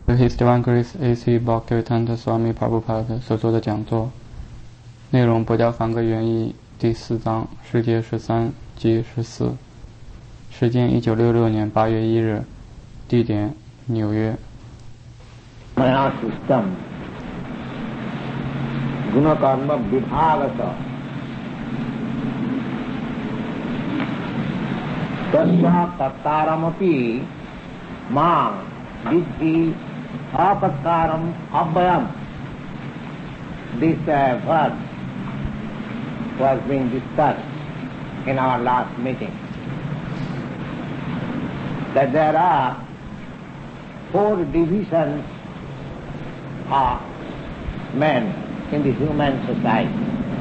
His Divine Grace A.C. Bhaktivedanta Swami Prabhupada 所做的讲座，内容博教梵歌原译第4章，世界13及14，时间1966年8月1日，地点纽约。 Maya system, guna karma vibhagata, tasya tattaramati mang vidhi apakkaram abhayam. This verse was being discussed in our last meeting. That there are 4 divisions of men in the human society.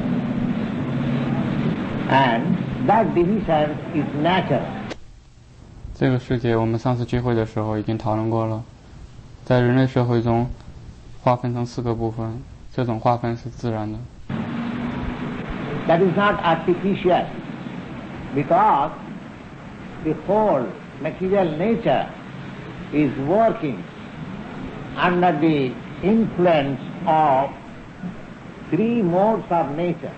And that division is natural. 这个世界我们上次聚会的时候已经讨论过了，在人类社会中划分成4个部分，这种划分是自然的。 That is not artificial, because the whole material nature is working under the influence of 3 modes of nature: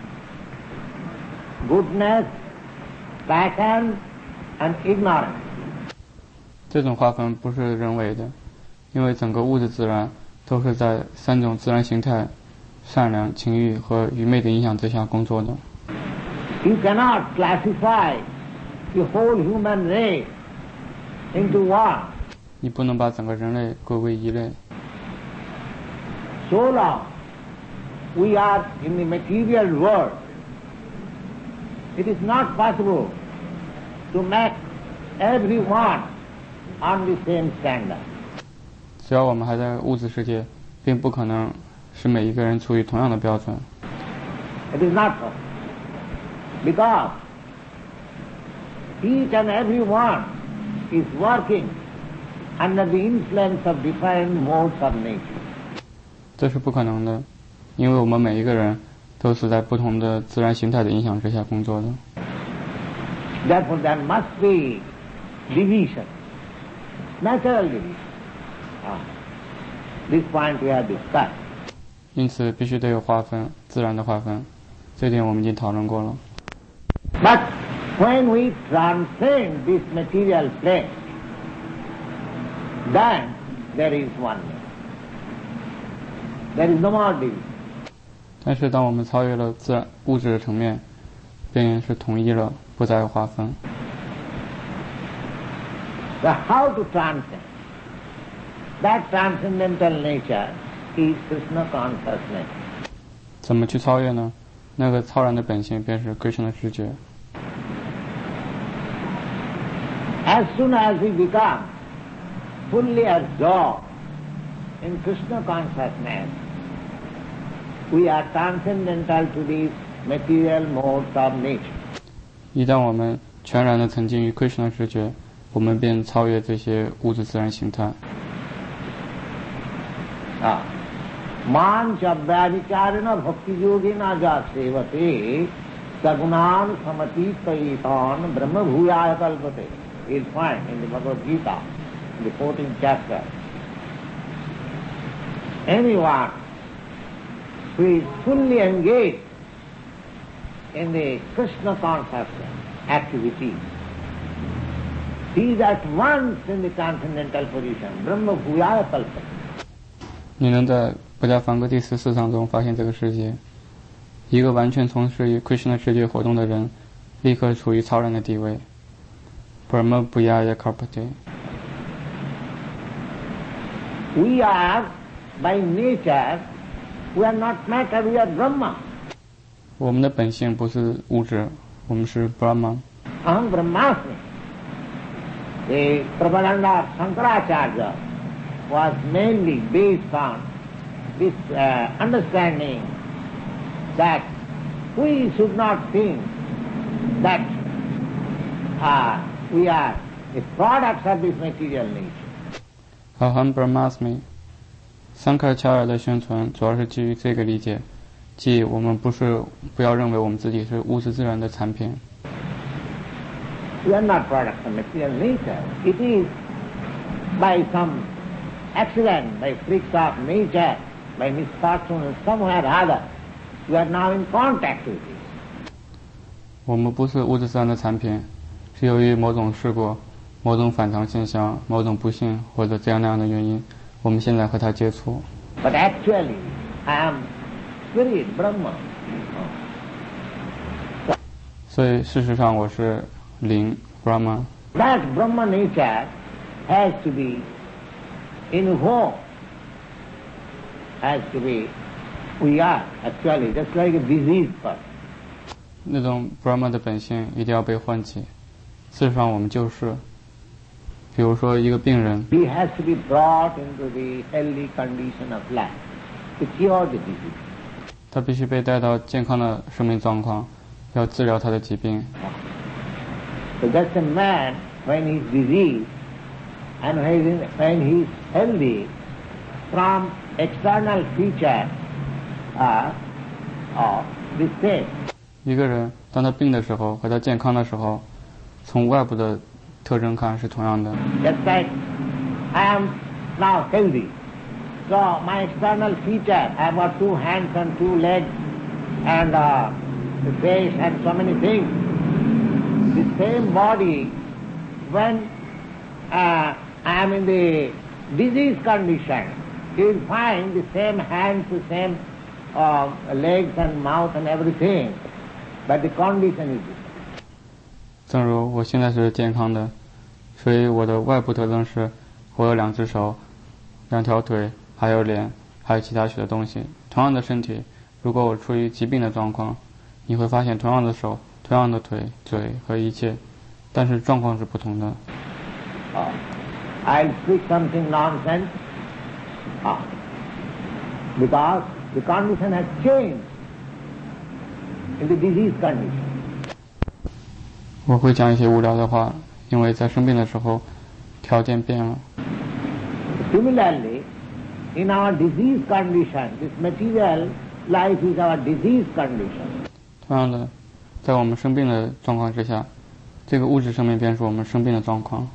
goodness, passion, and ignorance. 这种划分不是人为的，因为整个物质自然都是在3种自然形态——善良、情欲和愚昧的影响之下工作的。 You cannot classify the whole human race into one. 你不能把整个人类归为一类。 So long we are in the material world, it is not possible to make everyone on the same standard. 只要我们还在物质世界，并不可能使每一个人处于同样的标准。 It is not so, because each and every one is working under the influence of different modes of nature. 这是不可能的，因为我们每一个人都是在不同的自然形态的影响之下工作的。 Therefore there must be division, natural division. This point we have discussed. 因此必须得有划分，自然的划分，这点我们已经讨论过了。 But when we transcend this material plane, then there is oneness. There is no more division. 但是当我们超越了物质的层面，便是统一了，不再有划分。 So how to transcend? That transcendental nature is Krishna consciousness. 怎么去超越呢？那个超然的本性便是 Krishna 知觉。 As soon as we become fully absorbed in Krishna consciousness, we are transcendental to these material modes of nature. 一旦我们全然的沉浸于 Krishna 知觉，我们便超越这些物质自然形态。 Man chabhyadicharena bhakti yogena ja sevate sagunan samatitaitan brahma bhuyaya kalpate. You'll find in the Bhagavad Gita, in the 14th chapter. Anyone who is fully engaged in the Krishna consciousness activity, he is at once in the transcendental position, brahma bhuyaya kalpate. 你能在博家梵歌第14章中发现这个世界，一个完全从事于 Krishna 知觉活动的人，立刻处于超然的地位。Brahma Bhuyaya Kalpate. We are, by nature, we are not matter, we are Brahma. 我们的本性不是物质，我们是 Brahma. Aham Brahmasmi. The Prabhupada Shankaracharya was mainly based on this understanding that we should not think that we are the products of this material nature. Aham Brahmasmi. 桑卡乔尔的宣传主要是基于这个理解，即我们不要认为我们自己是物质自然的产品。 We are not products of material nature. It is by some accident, by freaks of nature, by misfortune somewhere or other, you are now in contact with it. 我们不是物质上的产品，是由于某种事故、某种反常现象、某种不幸或者这样那样的原因，我们现在和它接触。 But actually, I am Spirit, Brahma. 所以事实上我是灵 Brahma。 That Brahma nature has to be in whom has to be, we are actually just like a diseased person. 那种 Brahma 的本性一定要被唤起。事实上我们就是，比如说一个病人， He has to be brought into the healthy condition of life to cure the disease. 他必须被带到健康的生命状况，要治疗他的疾病。 So that's a man when he's diseased and when he's healthy, from external feature are the same. 一个人当他病的时候和他健康的时候，从外部的特征看是同样的。 Just like I am now healthy, so my external feature, I have got 2 hands and 2 legs and the face and so many things. The same body, when I am in the disease condition, you will find the same hands, the same legs and mouth and everything, but the condition is different. 正如我现在是健康的，所以我的外部特征是我有2只手、2条腿，还有脸，还有其他许多东西。同样的身体，如果我处于疾病的状况，你会发现同样的手、同样的腿、嘴和一切，但是状况是不同的。 I'll speak something nonsense because the condition has changed in the disease condition. 我会讲一些无聊的话，因为在生病的时候，条件变了。 Similarly, in our disease condition, this material life is our disease condition. 同样的，在我们生病的状况之下，这个物质生命便是我们生病的状况。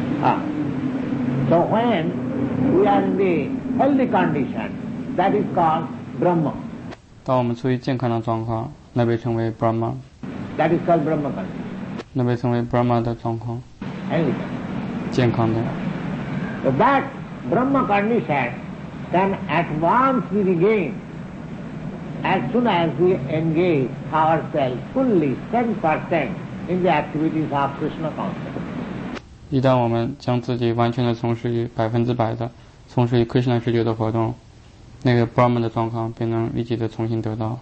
So when we are in the healthy condition, that is called Brahma. 当我们处于健康的状况，那被称为 Brahma， That is called Brahma condition. 那被称为 Brahma 的状况， Healthy. 健康的。 So that Brahma condition can at once be regained as soon as we engage ourselves fully 10% in the activities of Krishna consciousness. 一旦我们将自己完全的从事于100%的从事于 Krishna 知觉的活动，那个 Brahma 的状况便能立即的重新得到。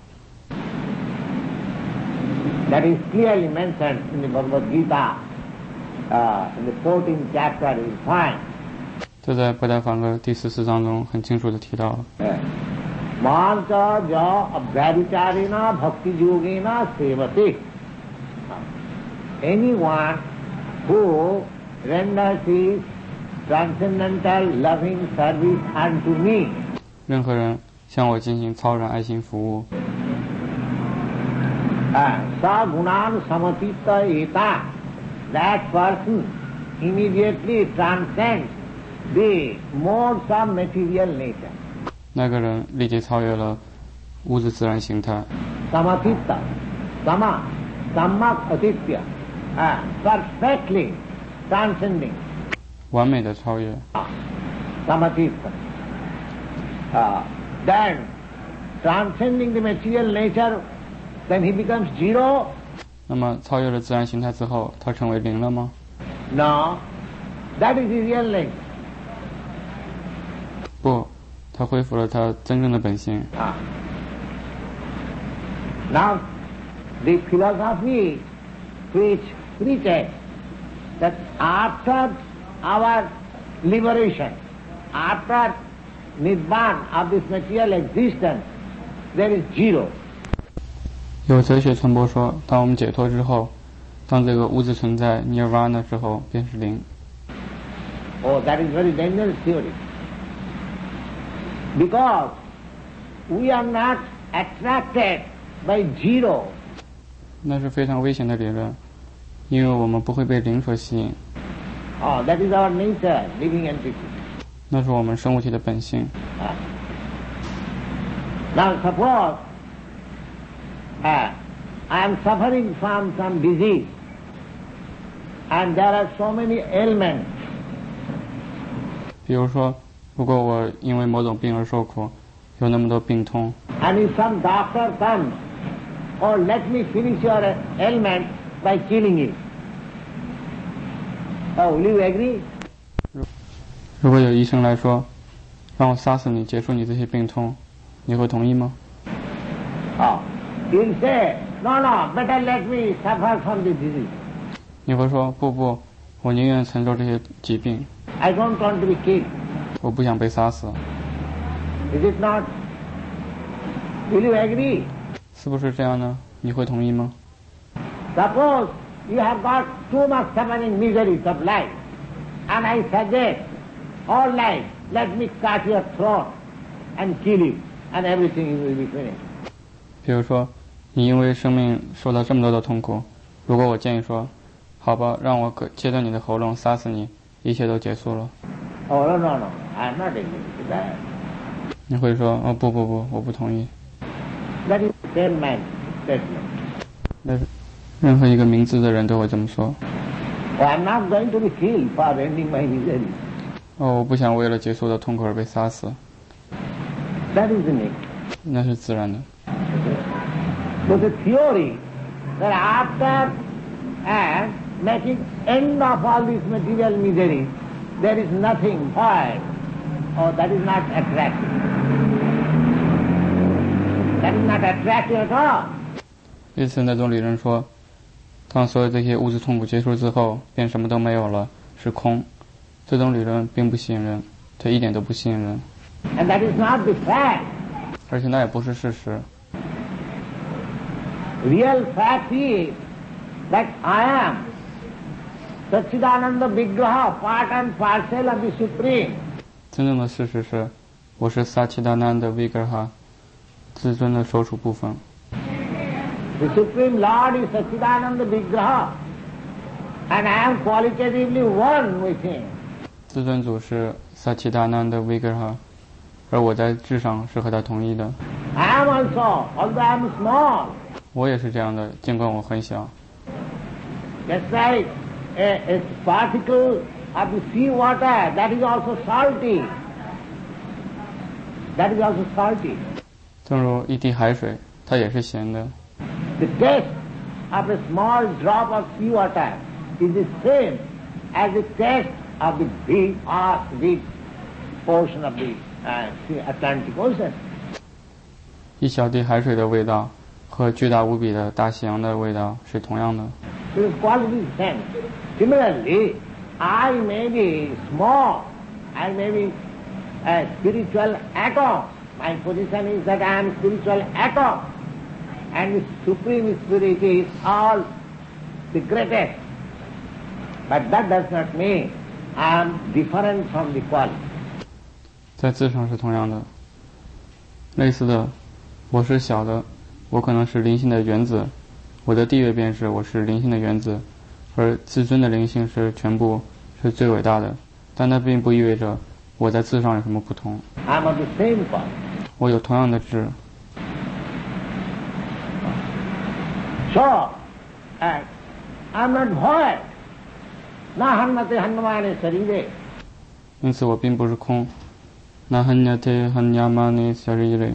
That is clearly mentioned in the Bhagavad Gita, in the 14th chapter you find. 这在不达梵歌第14章中很清楚的提到了。 Mancha ja abhyaricharina bhakti yogena sevate. Anyone who renders his transcendental loving service unto me. 任何人向我进行超然爱心服务， Sa gunan samatita eta. That person immediately transcends the modes of material nature. 那个人立即超越了物质自然形态。 Samatita, sammak atitya, perfectly transcending. 完美的超越。 Samatita. Then transcending the material nature, then he becomes zero. 那么超越了自然形态之后，他成为零了吗？ No, that is the real nature. 不，他恢复了他真正的本性。 Now, the philosophy which preaches that after our liberation, after Nibbana of this material existence, there is zero. 有哲学传播说，当我们解脱之后，当这个物质存在 Nirvana 之后，便是零。 Oh, that is very dangerous theory. Because we are not attracted by zero. 那是非常危险的理论，因为我们不会被零所吸引。 Oh, that is our nature, living entity. 那是我们生物体的本性。 Now suppose I am suffering from some disease and there are so many ailments. 比如说，如果我因为某种病而受苦，有那么多病痛， And if some doctor comes, or let me finish your ailment by killing you. Oh, will you agree? 如果有医生来说，让我杀死你，结束你这些病痛，你会同意吗？ Oh, you'll say, no, better let me suffer from this disease. 你会说，不，我宁愿承受这些疾病， I don't want to be killed. 我不想被杀死， Is it not? Will you agree? 是不是这样呢？你会同意吗？ Suppose you have got too much suffering miseries of life, and I suggest, all life, let me cut your throat and kill you, and everything will be finished. 比如说，你因为生命受到这么多的痛苦，如果我建议说，好吧，让我切断你的喉咙，杀死你，一切都结束了。 Oh, no, I am not agree with that. 你会说，哦，不，我不同意。 That is same man statement. 但是，任何一个明智的人都会这么说。 Oh, I am not going to be killed for ending my misery. 哦，我不想为了结束我的痛苦而被杀死， That is the nature. 那是自然的。 So the theory that after and making end of all these material miseries, there is nothing void, or that is not attractive. That is not attractive at all. 因此，那种理论说，当所有这些物质痛苦结束之后，便什么都没有了，是空。这种理论并不吸引人，它一点都不吸引人， And that is not the fact. 而且那也不是事实。 Real fact is that I am Satchidananda Vigraha, part and parcel of the Supreme. 真正的事实是，我是萨奇达南的 Vigraha， 至尊的所属部分。 The Supreme Lord is Satchidananda Vigraha, and I am qualitatively one with Him. 至尊主是萨奇达南的 Vigraha， 而我在质上是和他同一的。 I am also, although I am small. 我也是这样的，尽管我很小。 Just like a particle of the sea water, that is also salty. That is also salty. 正如一滴海水，它也是咸的。 The taste of a small drop of sea water is the same as the taste of the big portion of the Atlantic Ocean. 一小滴海水的味道和巨大无比的大西洋的味道是同样的。 So the quality is same. Similarly, I may be small, I may be a spiritual atom. My position is that I am spiritual atom, and the Supreme Spirit is all the greatest. But that does not mean I am different from the quality. 在质上是同样的。类似的，我是小的，我可能是灵性的原子，我的地位便是我是灵性的原子，而至尊的灵性是全部，是最伟大的。但那并不意味着我在质上有什么不同。 I am of the same quality. 我有同样的质。 So, I am not void. Na hannate hannamane sarire. 因此我并不是空。那很呀te很呀嘛呢小日嘞。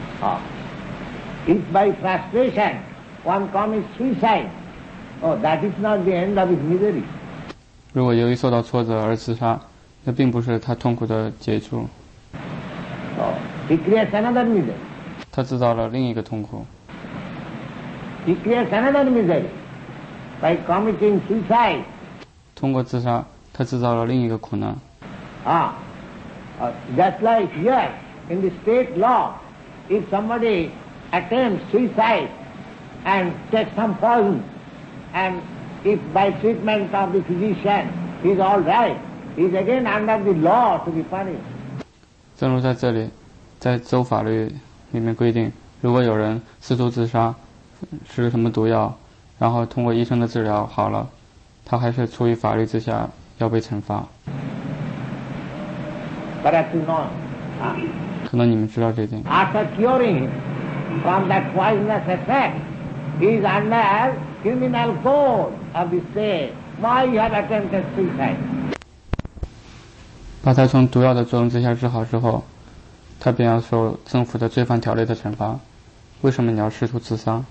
If by frustration one commits suicide, oh, that is not the end of his misery. 如果由于受到挫折而自杀，那并不是他痛苦的结束。 So, he creates another misery. 他制造了另一个痛苦。 He creates another misery by committing suicide. 通过自杀，他制造了另一个苦难。 Just like here in the state law, if somebody attempts suicide and takes some poison, and if by treatment of the physician he is all right, he is again under the law to be punished. 正如在这里，在州法律里面规定，如果有人试图自杀，吃什么毒药，然后通过医生的治疗好了，他还是出于法律之下要被惩罚。 Perhaps you know. 可能你们知道这点。 After curing him from that poisonous effect, he is under criminal code of the state. Why you have attempted suicide? 把他从毒药的作用之下治好之后，他便要受政府的罪犯条例的惩罚。为什么你要试图自杀？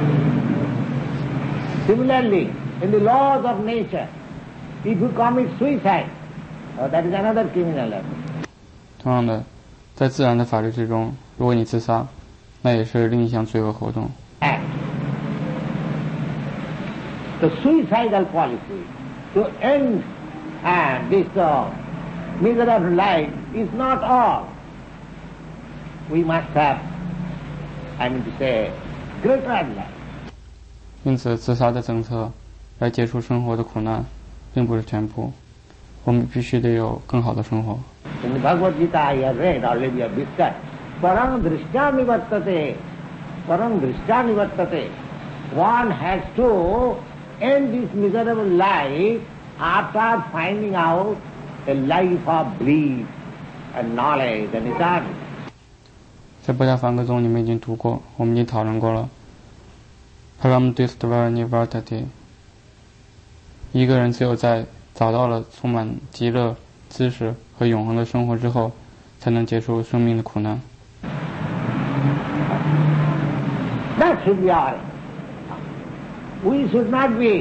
Similarly, in the laws of nature, if you commit suicide, that is another criminal act. 同样的，在自然的法律之中，如果你自杀，那也是另一项罪恶活动。 Act. The suicidal policy to end this miserable life is not all. We must have, I mean to say, greater life. 因此，自杀的政策来结束生活的苦难，并不是全部。我们必须得有更好的生活。 In the Bhagavad Gita I have read, already I have discussed, Parang drishyani vartate, Parang drishyani vartate. One has to end this miserable life after finding out a life of bliss and knowledge and eternity. 在波迦梵歌中，你们已经读过，我们已经讨论过了。Param drishyani vartate。一个人只有在找到了充满极乐、知识和永恒的生活之后，才能结束生命的苦难。 That should be all. We should not be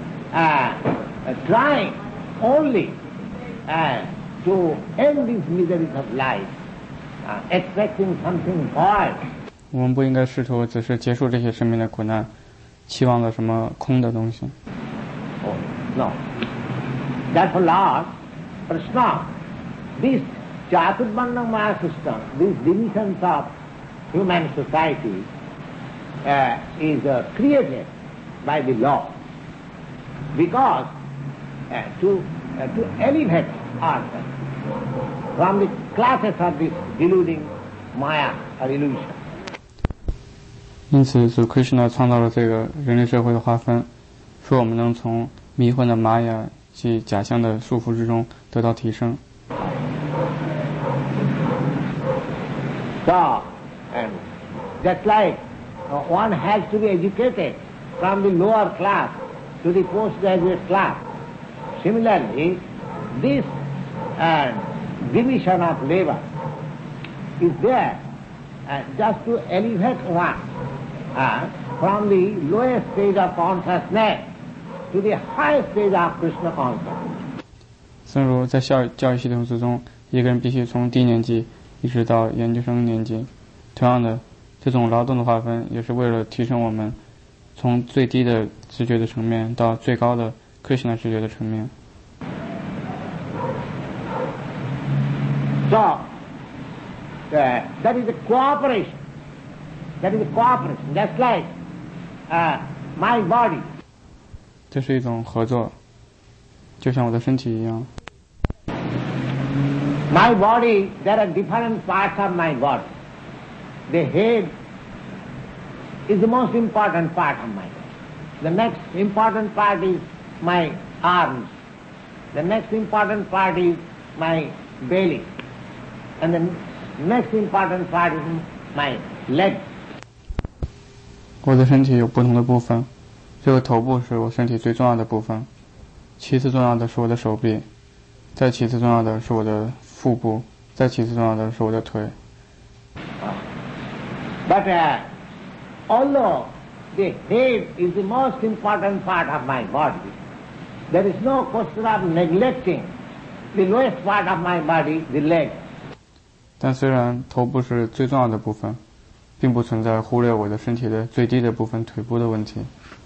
trying only to end these miseries of life, expecting something false. 我们不应该试图只是结束这些生命的苦难，期望着什么空的东西。 Oh, no. Therefore, Lord Krishna, this Chaturvarna Maya system, these divisions of human society is created by the law because to elevate ourselves from the classes of this deluding Maya or illusion. 因此，主 Krishna 创造了这个人类社会的划分，说我们能从迷幻的玛雅及假象的束缚之中得到提升。 So, and just like one has to be educated from the lower class to the postgraduate class, similarly, this division of labor is there just to elevate one from the lowest stage of consciousness to the highest stage of Krishna consciousness. 正如在教育系统之中，一个人必须从低年级一直到研究生年级。同样的，这种劳动的划分也是为了提升我们从最低的知觉的层面到最高的 Krishna 知觉的层面。 So, that is a cooperation. That is a cooperation. Just like my body. 这是一种合作，就像我的身体一样。 My body, there are different parts of my body. The head is the most important part of my body. The next important part is my arms. The next important part is my belly. And the next important part is my legs. 我的身体有不同的部分，这个头部是我身体最重要的部分，其次重要的是我的手臂，再其次重要的是我的腹部，再其次重要的是我的腿。 But although the head is the most important part of my body, there is no question of neglecting the lowest part of my body, the leg. 但虽然头部是最重要的部分，并不存在忽略我的身体的最低的部分腿部的问题。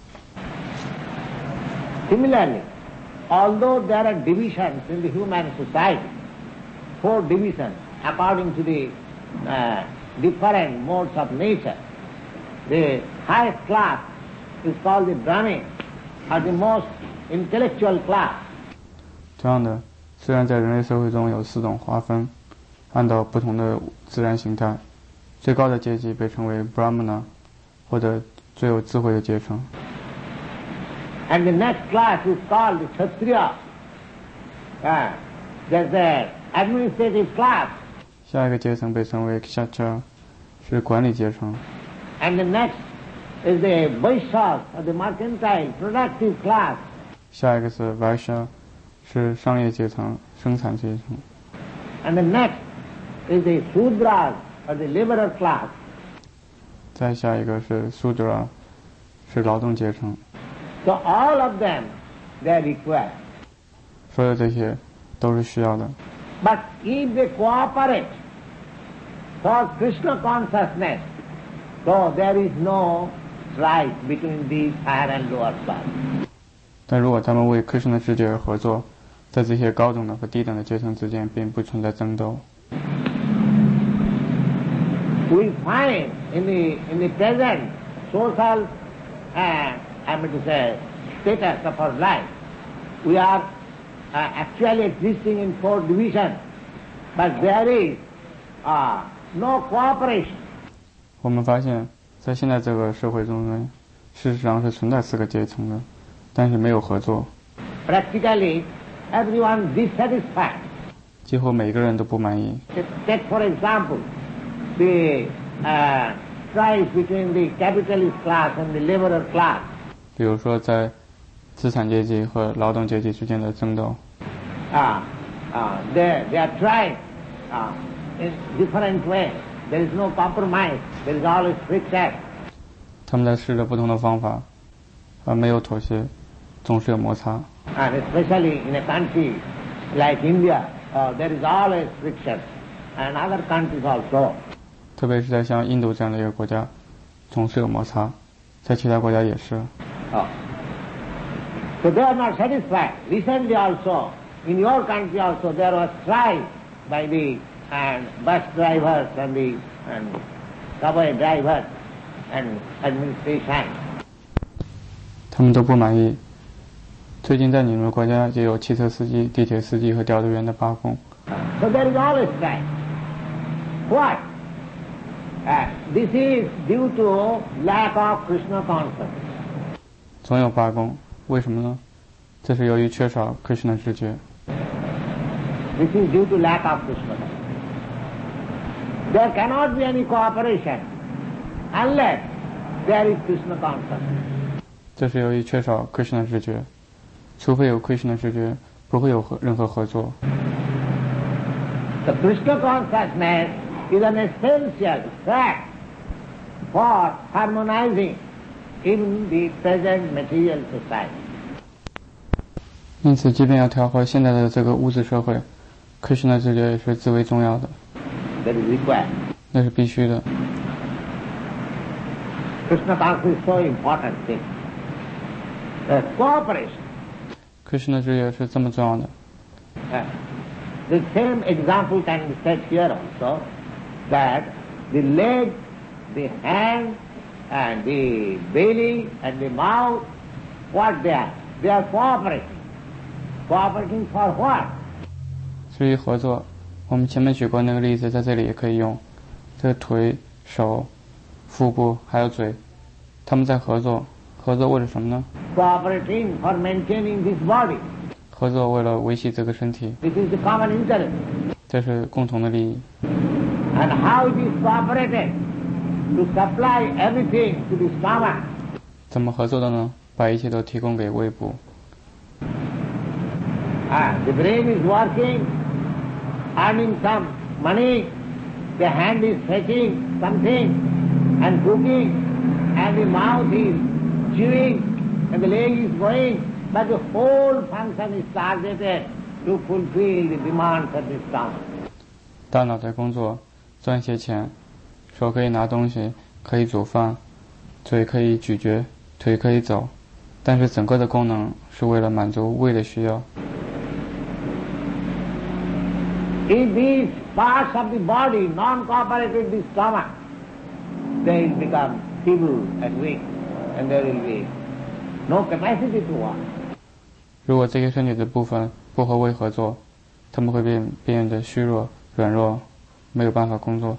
Similarly, although there are divisions in the human society, 4 divisions according to the different modes of nature, the highest class is called the Brahmin, or the most intellectual class. 同样的，虽然在人类社会中有4种划分，按照不同的自然形态，最高的阶级被称为 Brahmana， 或者最有智慧的阶层。 And the next class is called the Kshatriya. There's administrative class. 下一个阶层被称为 Kshatriya， 是管理阶层。 And the next is the Vaishyas, or the mercantile, productive class. 下一个是 Vaishya， 是商业阶层、生产阶层。 And the next is the Shudras, or the laborer class. 再下一个是 Sudra， 是劳动阶层。 So all of them, they are required. 所有这些都是需要的。 But if they cooperate for Krishna consciousness, so there is no strife between these higher and lower class. 但如果他们为 Krishna 世界而合作，在这些高等的和低等的阶层之间并不存在争斗。 We find in the present social status of our life, we are actually existing in 4 divisions, but there is no cooperation. 我们发现，在现在这个社会中呢，事实上是存在4个阶层的，但是没有合作。 Practically, everyone dissatisfied. 几乎每个人都不满意。 Take for example, the strife between the capitalist class and the laborer class. 比如说，在资产阶级和劳动阶级之间的争斗。 They are trying in different ways. There is no compromise. There is always friction. 他们在试着不同的方法，没有妥协，总是有摩擦。 And especially in a country like India, there is always friction, and other countries also. 特别是在像印度这样的一个国家，总是有摩擦，在其他国家也是。 So they are not satisfied. Recently also, in your country also, there was strife by the bus drivers and the subway drivers and administration. 他们都不满意。最近在你们国家也有汽车司机、地铁司机和调度员的罢工。 So there is always strife. Why? This is due to lack of Krishna consciousness. 总有罢工，为什么呢？这是由于缺少 Krishna 知觉。 This is due to lack of Krishna consciousness. There cannot be any cooperation unless there is Krishna consciousness. 这是由于缺少 Krishna 知觉，除非有 Krishna 知觉，不会有任何合作。 The Krishna consciousness is an essential fact for harmonizing in the present material society. 因此，即便要调和现在的这个物质社会 ，Krishna 知觉也是至为重要的。 That is required. 那是必须的。 Krishna consciousness is so important thing. Cooperation. Krishna 知觉是这么重要的。 The same example can be set here also, that the leg, the hand, and the belly, and the mouth, what they are? They are cooperating. Cooperating for what? 至于合作，我们前面举过那个例子，在这里也可以用。这个腿、手、腹部还有嘴，他们在合作。合作为了什么呢？ Cooperating for maintaining this body. 合作为了维系这个身体。 This is the common interest. 这是共同的利益。 And how it is cooperated to supply everything to the stomach. 怎么合作的呢？把一切都提供给胃部。 The brain is working, earning some money. The hand is fetching something and cooking, and the mouth is chewing, and the leg is going. But the whole function is targeted to fulfill the demands of the stomach. 大脑在工作，赚些钱，手可以拿东西，可以煮饭，嘴可以咀嚼，腿可以走，但是整个的功能是为了满足胃的需要。 If these parts of the body non-cooperate with the stomach, they become feeble and weak, and there will be no capacity to work. 如果这些身体的部分不和胃合作，他们会变得虚弱、软弱，没有办法工作。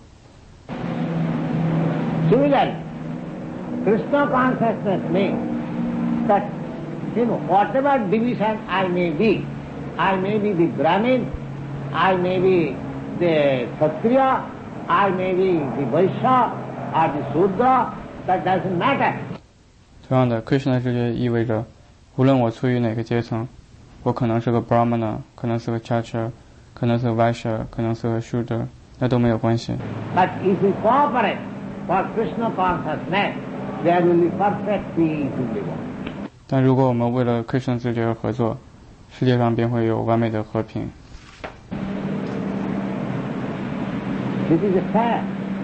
Similarly, Krishna consciousness means that, whatever division I may be the Brahmin, I may be the Kshatriya, I may be the Vaishya or the Shudra, that doesn't matter. 同样的 Krishna 直觉意味着无论我处于哪个阶层，我可能是个 Brahmana， 可能是个 Kshatriya， 可能是个 Vaishya， 可能是个 Shudra， 那都没有关系。 But if we cooperate for Krishna consciousness, there will be perfect peace in the world. 但如果我们为了 Krishna 直觉而合作，世界上便会有完美的和平。 This is a fact.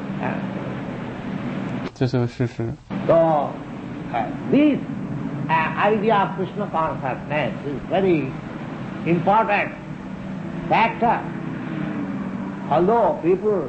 这是个事实。 So, this idea of Krishna consciousness is very important factor. Although people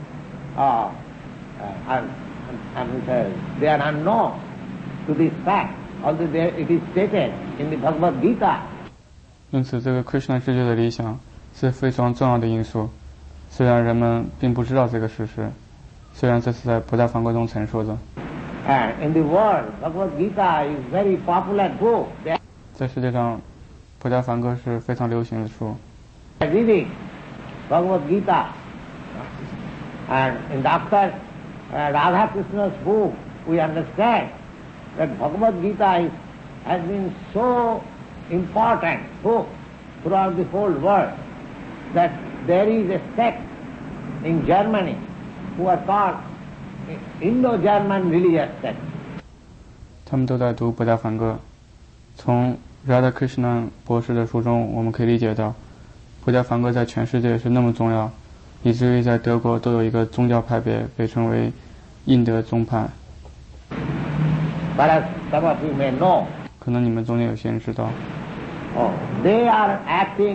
they are unknown to this fact, although it is stated in the Bhagavad Gita. 因此，这个 Krishna 直觉的理想是非常重要的因素。虽然人们并不知道这个事实，虽然这是在不大梵歌中陈述的。 And in the world, Bhagavad Gita is very popular book. 在世界上，不大梵歌是非常流行的书。 Reading Bhagavad Gita, and in Dr. Radha Krishna's book, we understand that Bhagavad Gita has been so important book throughout the whole world that there is a sect in Germany who are called Indo-German religious sect. 他们都在读不大梵歌。从 Radhakrishnan 博士的书中，我们可以理解到，不大梵歌在全世界是那么重要，以至于在德国都有一个宗教派别被称为印德宗派。 But as some of you may know, 可能你们中间有些人知道， they are acting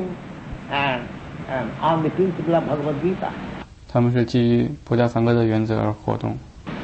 on the principle of Bhagavad Gita. 他们是基于不大梵歌的原则而活动。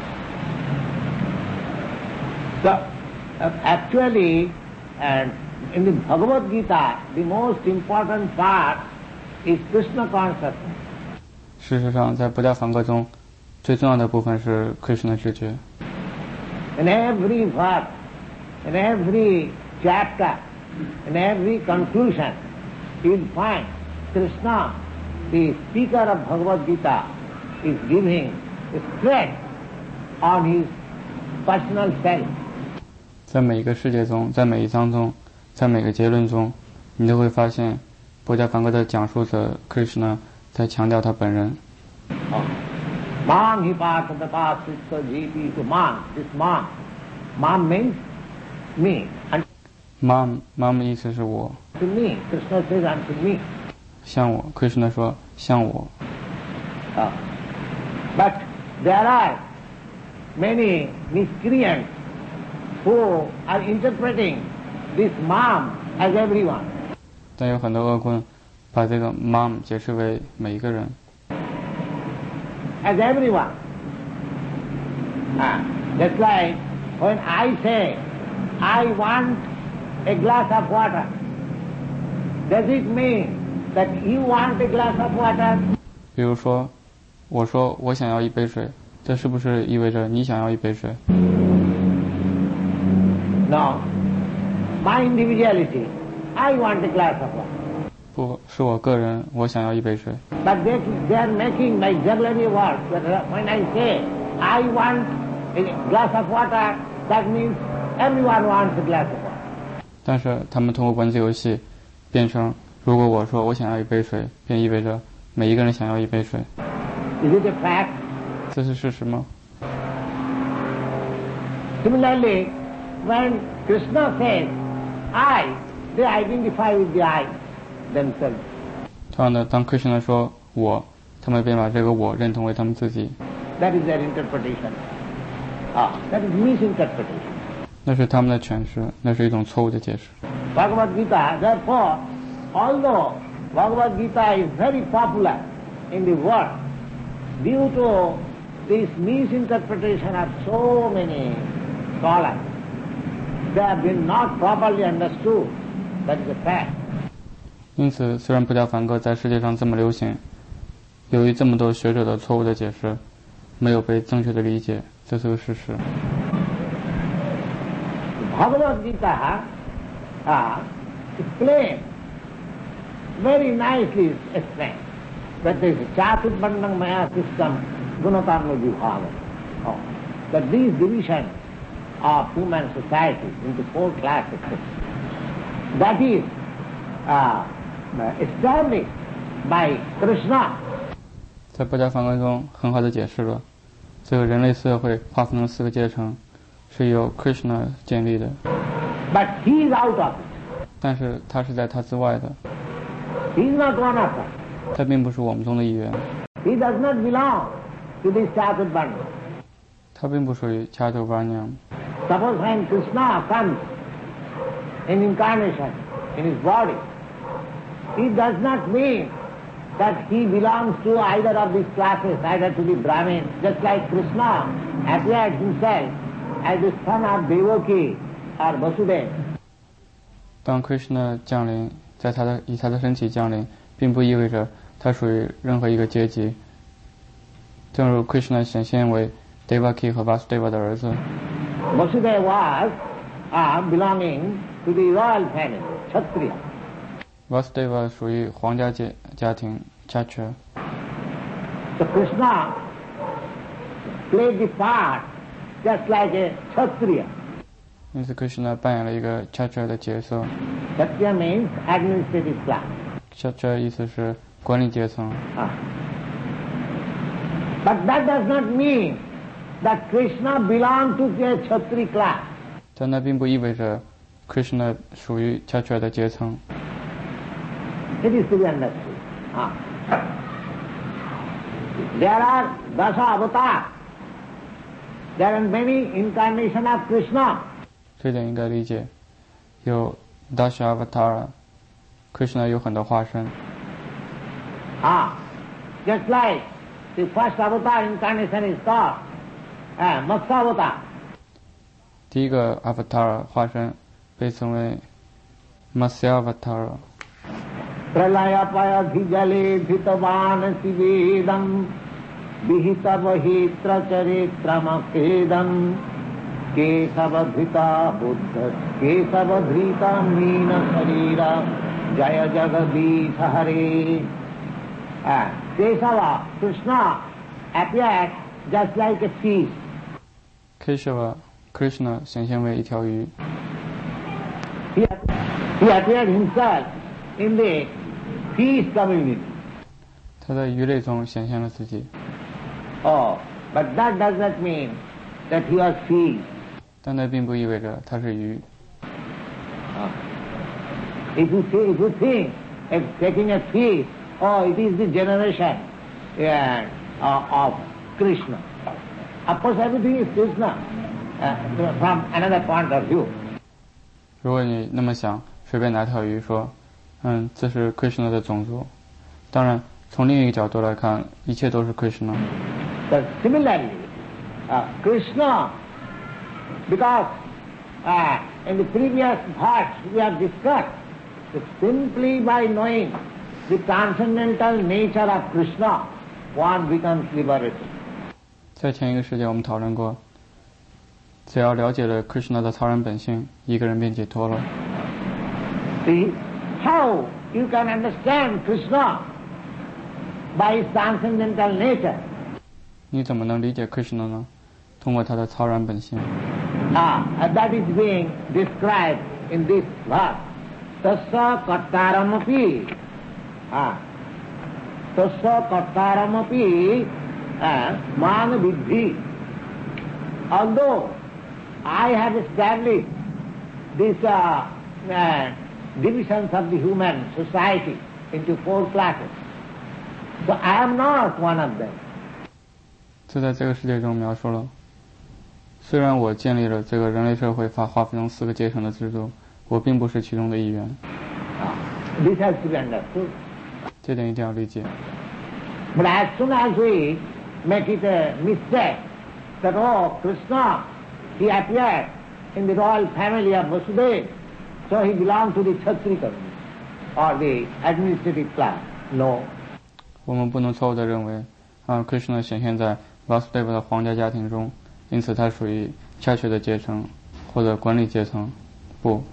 So, actually, in the Bhagavad Gita, the most important part is Krishna consciousness. 事实上，在不大梵歌中，最重要的部分是 Krishna 直觉。 In every verse, in every chapter, in every conclusion, you'll find Krishna, the speaker of Bhagavad Gita, is giving stress on his personal self. 在每一个世界中，在每一章中，在每个结论中，你都会发现，不大梵歌的讲述者 Krishna 在强调他本人。 Man hi patata pasitsa jiti to man. This man. Man means me. And Mom 的意思是我， to me. Krishna says unto me. 像我 ，Krishna 说像我。 But there are many miscreants who are interpreting this mom as everyone. 但有很多恶棍把这个 mom 解释为每一个人， As everyone. Just like when I say, I want a glass of water, does it mean that you want a glass of water? 比如说，我说我想要一杯水，这是不是意味着你想要一杯水？ No. My individuality, I want a glass of water. 不是我个人，我想要一杯水。 But they are making my jugglery work. When I say, I want a glass of water, that means everyone wants a glass of water. 但是他们通过文字游戏，变成如果我说我想要一杯水，便意味着每一个人想要一杯水。 Is it a fact? 这是事实吗？ Similarly, when Krishna says, I, they identify with the I themselves. 同样的，当 Krishna 说我，他们便把这个我认同为他们自己。 That is their interpretation. That is misinterpretation. 那是他们的诠释，那是一种错误的解释。 Bhagavad Gita, therefore, although Bhagavad Gita is very popular in the world, due to this misinterpretation of so many scholars, they have been not properly understood. That is a fact. 因此，虽然不大梵歌在世界上这么流行，由于这么多学者的错误的解释，没有被正确的理解，这是个事实。 Bhagavad Gita explained, very nicely explained. that is Chaturvarnam Maya system, Gunakarma Vibhava. Oh. That these divisions of human society into 4 classes, that is established by Krishna. 在不加梵文中很好的解释了这个人类社会划分成4个阶层，是由 Krishna 建立的。 But he is out of it. 但是他是在他之外的。 He is not one of us. 他并不是我们中的一员。 He does not belong to this Chaturvarna. 他并不属于 Chaturvarna。 Suppose when Krishna comes in incarnation in his body, it does not mean that he belongs to either of these classes, either to the Brahmin, just like Krishna appeared himself as the son of Devaki or Vasudeva. 当 Krishna 降临，以他的身体降临，并不意味着他属于任何一个阶级。正如 Krishna 显现为 Devaki 和 Vasudeva 的儿子。 Vasudeva was belonging to the royal family, Kshatriya. Vasudeva 属于皇家家庭 Kshatriya。 So Krishna played the part just like a Kshatriya. 因此 Krishna 扮演了一个 Kshatriya 的角色。 Kshatriya means administrative class. Kshatriya 意思是管理阶层。 But that does not mean that Krishna belongs to the Kshatriya class. 但那并不意味着 Krishna 属于 Kshatriya 的阶层。 It is to be understood. There are Dasa avatars. There are many incarnations of Krishna. 这点应该理解。有 Dasha Avatara，Krishna 有很多化身。 Just like the first avatar incarnation is called Matsya Avatar. 第一个 Avatar 化身被称为 Matsya Avatar。 Pralayapayadhijale dhitavan sivedam vihitavahitra charitramakedam kesavadhrita buddha kesavadhrita meena sarira jaya jagadisha hare. Kesava, Krishna appeared just like a fish. Kesava, Krishna 显现为一条鱼。 He appeared himself in the fish community. 他在鱼类中显现了自己。 But that does not mean that he was fish. 但那并不意味着他是鱼。 If you think of taking a fish, it is the generation of Krishna. Of course, everything is Krishna from another point of view. 如果你那么想，随便拿条鱼说，这是 Krishna 的种族。当然，从另一个角度来看，一切都是 Krishna。 But similarly, Krishna, because in the previous parts we have discussed that simply by knowing the transcendental nature of Krishna, one becomes liberated. 在前一个世界我们讨论过，只要了解了 Krishna 的超然本性，一个人便解脱了。 See, how you can understand Krishna by his transcendental nature? 你怎么能理解 Krishna 呢？通过他的超然本性。 That is being described in this verse. Tasya kartaramapi. Tasya kartaramapi man vidhi. Although I have established these divisions of the human society into 4 classes, so I am not one of them. 这在这个世界中描述了，虽然我建立了这个人类社会划分成4个阶层的制度，我并不是其中的一员。 This has to be understood. 这点一定要理解。 But as soon as we make it a mistake that Krishna, he appeared in the royal family of Vasudeva, so he belonged to the Kshatriya community or the administrative class. No. 我们不能错误地认为，Krishna 显现在 Vasudeva 的皇家家庭中，因此他属于 Kshatriya 的阶层或者管理阶层。不。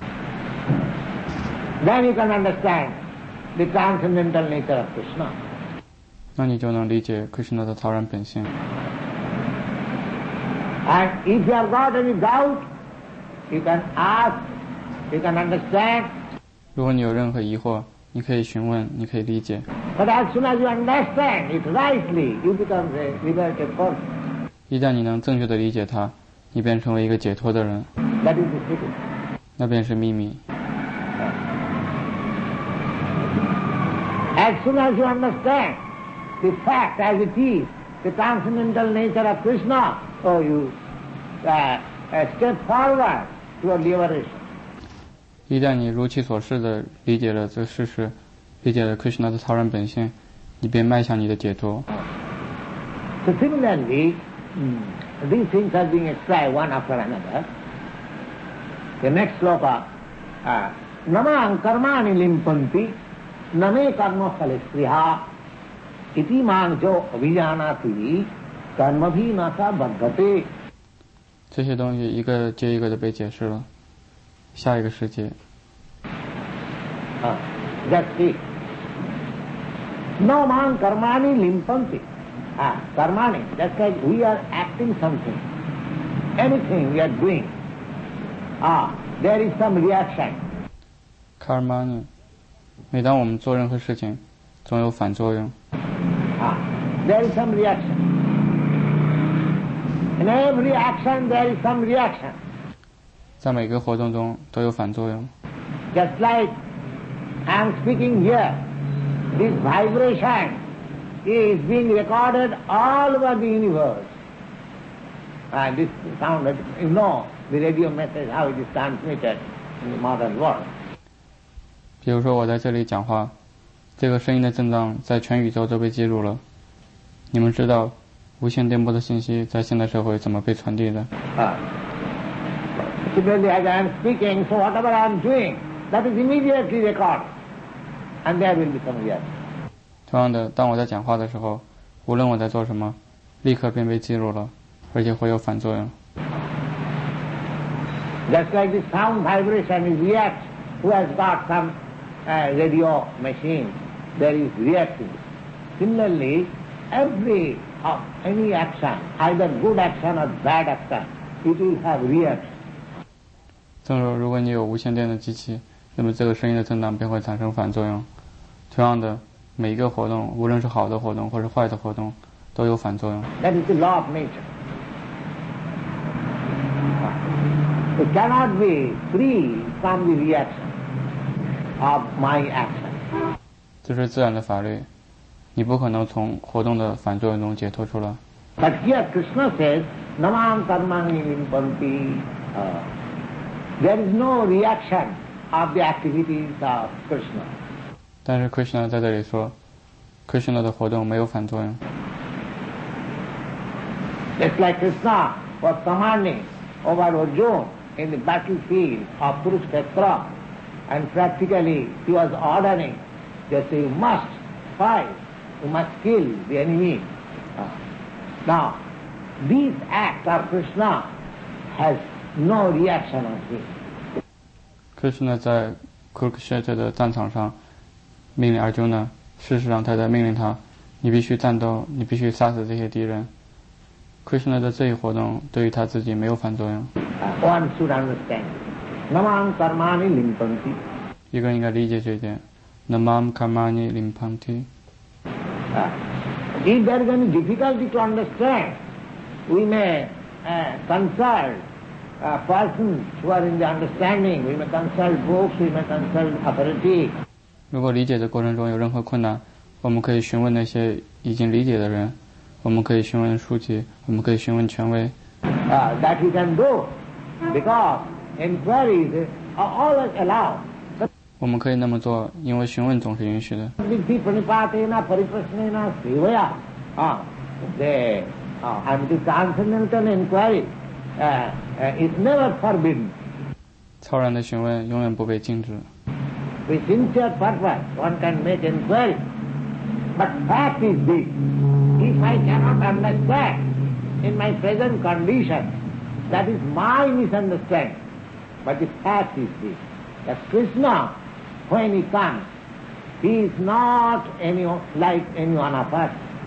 Then you can understand the transcendental nature of Krishna. 那你就能理解 Krishna 的超然本性。 And if you have got any doubt, you can ask, you can understand. 如果你有任何疑惑，你可以询问，你可以理解。 But as soon as you understand it rightly, you become a liberated person. 一旦你能正确的理解它，你便成为一个解脱的人。 That is the secret. 那便是秘密。 As soon as you understand the fact as it is, the transcendental nature of Krishna, so you step forward toward liberation. 一旦你如其所示的理解了这事实，理解了 Krishna 的超然本性，你便迈向你的解脱。 So similarly, these things are being explained one after another. The next sloka, Namang karmani limpanti, name karma phalisriha, iti mangjo abhijanati, karmabhi nasa baddhate. 这些东西一个接一个的被解释了。下一个世界。 That's it. Namang karmani limpanti. Karmani, that's like we are acting something. Anything we are doing, there is some reaction. Karmani, 每当我们做任何事情，总有反作用。 There is some reaction. In every action there is some reaction. 在每个活动中都有反作用。 Just like I am speaking here, this vibration is being recorded all over the universe. This sound, you know, the radio message, how it is transmitted in the modern world. 比如说我在这里讲话，这个声音的震荡在全宇宙都被记录了。你们知道无线电波的信息在现代社会怎么被传递的？ Similarly, as I am speaking, so whatever I am doing, that is immediately recorded, and there will be some reaction. 同样的，当我在讲话的时候，无论我在做什么，立刻便被记录了，而且会有反作用。 Just like the sound vibration is react, who has got some radio machine, there is reacting. Similarly, any action, either good action or bad action, it will have reaction. 正如果你有无线电的机器，那么这个声音的震荡便会产生反作用。同样的，每一个活动，无论是好的活动或是坏的活动，都有反作用。 That is the law of nature. It cannot be free from the reaction of my action. 这是自然的法律，你不可能从活动的反作用中解脱出来。 But here Krishna says, Namang karmani limpanti. There is no reaction of the activities of Krishna. 但是 Krishna 在这里说 ，Krishna 的活动没有反作用。 Just like Krishna was commanding over Arjuna in the battlefield of Kurukshetra, and practically he was ordering, just you must fight, you must kill the enemy. Now, this act of Krishna has no reaction on him. Krishna 在 Kurukshetra 的战场上命令 Arjuna， 事实上他在命令他，你必须战斗，你必须杀死这些敌人。Krishna 的这一活动对于他自己没有反作用。 One should understand. Namam karmani limpanti. 一个人应该理解这一点。Namam karmani limpanti. If there is any difficulty to understand, we may consult persons who are in the understanding. We may consult books, we may consult authority. 如果理解的过程中有任何困难，我们可以询问那些已经理解的人，我们可以询问书籍，我们可以询问权威。 That we can do, because inquiries are always allowed. 我们可以那么做，因为询问总是允许的。 And the transcendental inquiry is never forbidden. 超然的询问永远不被禁止。 With sincere purpose, one can make inquiry. But fact is this: if I cannot understand in my present condition, that is my misunderstanding. But the fact is this: that Krishna, when he comes, he is not like any one of us.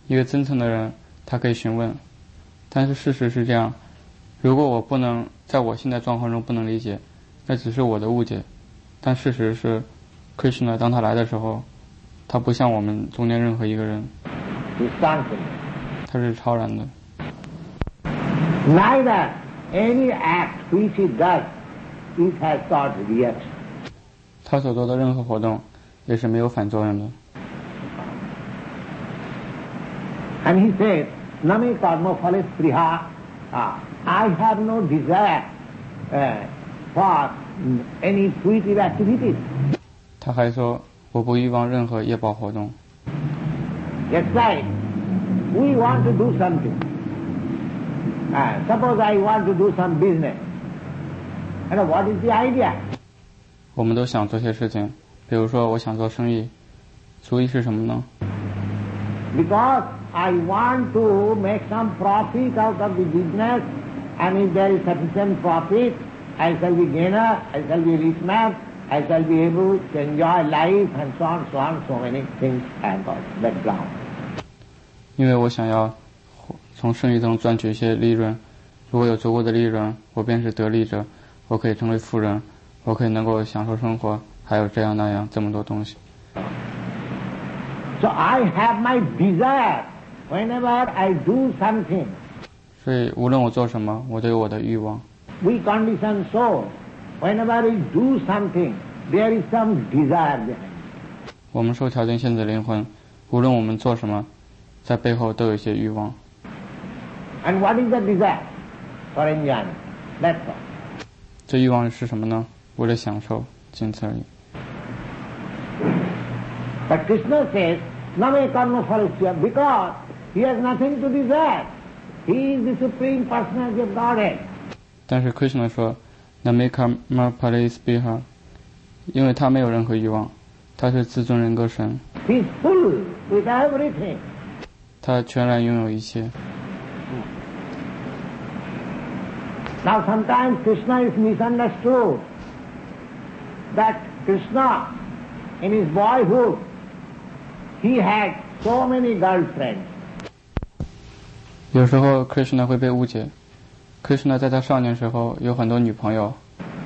一个真诚的人，他可以询问，但是事实是这样，如果我不能在我现在状况中不能理解，那只是我的误解。但事实是 Krishna 当他来的时候，他不像我们中间任何一个人，他是超然的。 Neither any act which he does, it has got reaction. 他所做的任何活动也是没有反作用的。 And he says, Name karma phale spriha. I have no desire for any fruitive activities. 他还说，我不欲望任何业报活动。 That's right. We want to do something. Suppose I want to do some business. And what is the idea? 我们都想做些事情，比如说我想做生意，主意是什么呢？ Because I want to make some profit out of the business, and if there is sufficient profit, I shall be gainer, I shall be rich man, I shall be able to enjoy life, and so on, so on, so many things have got background. 因为我想要从生意中赚取一些利润，如果有足够的利润，我便是得利者，我可以成为富人，我可以能够享受生活，还有这样那样这么多东西。 So I have my desire whenever I do something. 所以无论我做什么，我都有我的欲望。 We condition soul. Whenever we do something, there is some desire behind it. 我们受条件限制的灵魂，无论我们做什么，在背后都有一些欲望。 And what is the desire? For enjoyment. That's all. 这欲望是什么呢？为了享受，仅此而已。 But Krishna says, Name karma phalesya, because he has nothing to desire. He is the Supreme Personality of Godhead. 但是 Krishna 说 Name karma phalesya， 因为他没有任何欲望，他是自尊人格神。 He is full with everything. 他全然拥有一切。 Now sometimes Krishna is misunderstood. That Krishna, in his boyhood, he had so many girlfriends. 有时候 Krishna 会被误解 ，Krishna 在他少年时候有很多女朋友。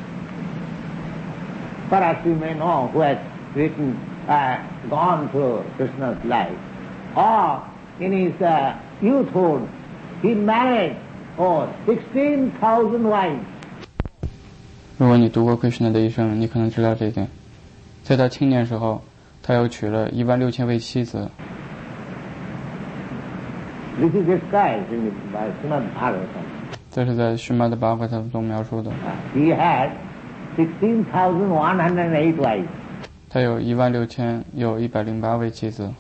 Perhaps you may know who has written, gone through Krishna's life. Or in his youthhood, he married 16,000 wives. 如果你读过 Krishna 的一生，你可能知道这一点。在他青年时候，他又娶了16000位妻子。 This is described in Srimad Bhagavatam. 这是在须弥的巴格塔中描述的。 He had 16,108 wives. 他有16000，有108位妻子。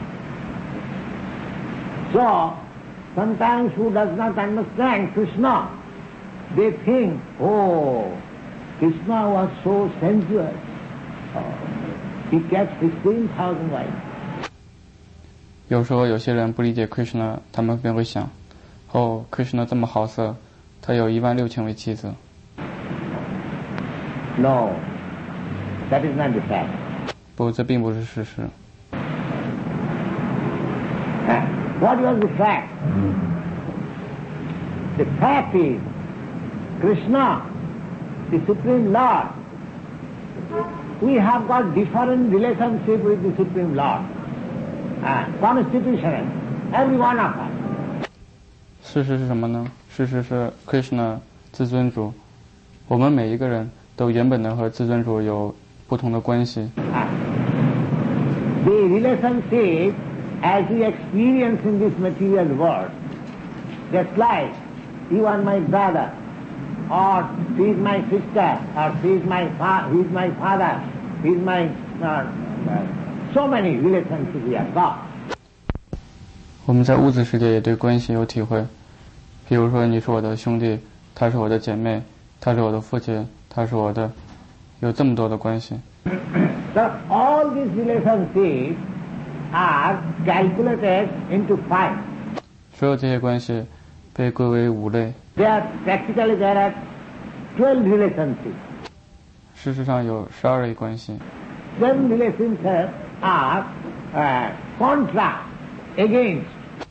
So, sometimes who does not understand Krishna, they think, Krishna was so sensuous. He kept 16,000 wives. 有时候有些人不理解 Krishna， 他们便会想，Krishna 这么好色，他有16000位妻子。 No, that is not the fact. 不，这并不是事实。 What was the fact? The fact is, Krishna, the Supreme Lord, we have got different relationship with the Supreme Lord. Constitutional, every one of us. 事实是什么呢？事实是 Krishna 至尊主，我们每一个人都原本的和至尊主有不同的关系。 The relationship as we experience in this material world, just like you are my brother, or she is my sister, or he is my father, he is my so many relationships we have got. 我们在物质世界也对关系有体会，比如说你是我的兄弟，他是我的姐妹，他是我的父亲，他是我的，有这么多的关系。 So all these relationships are calculated into 5. 所有这些关系被归为5类。 There are 12 relationships. 事实上有12类关系。 Some relationships are contra against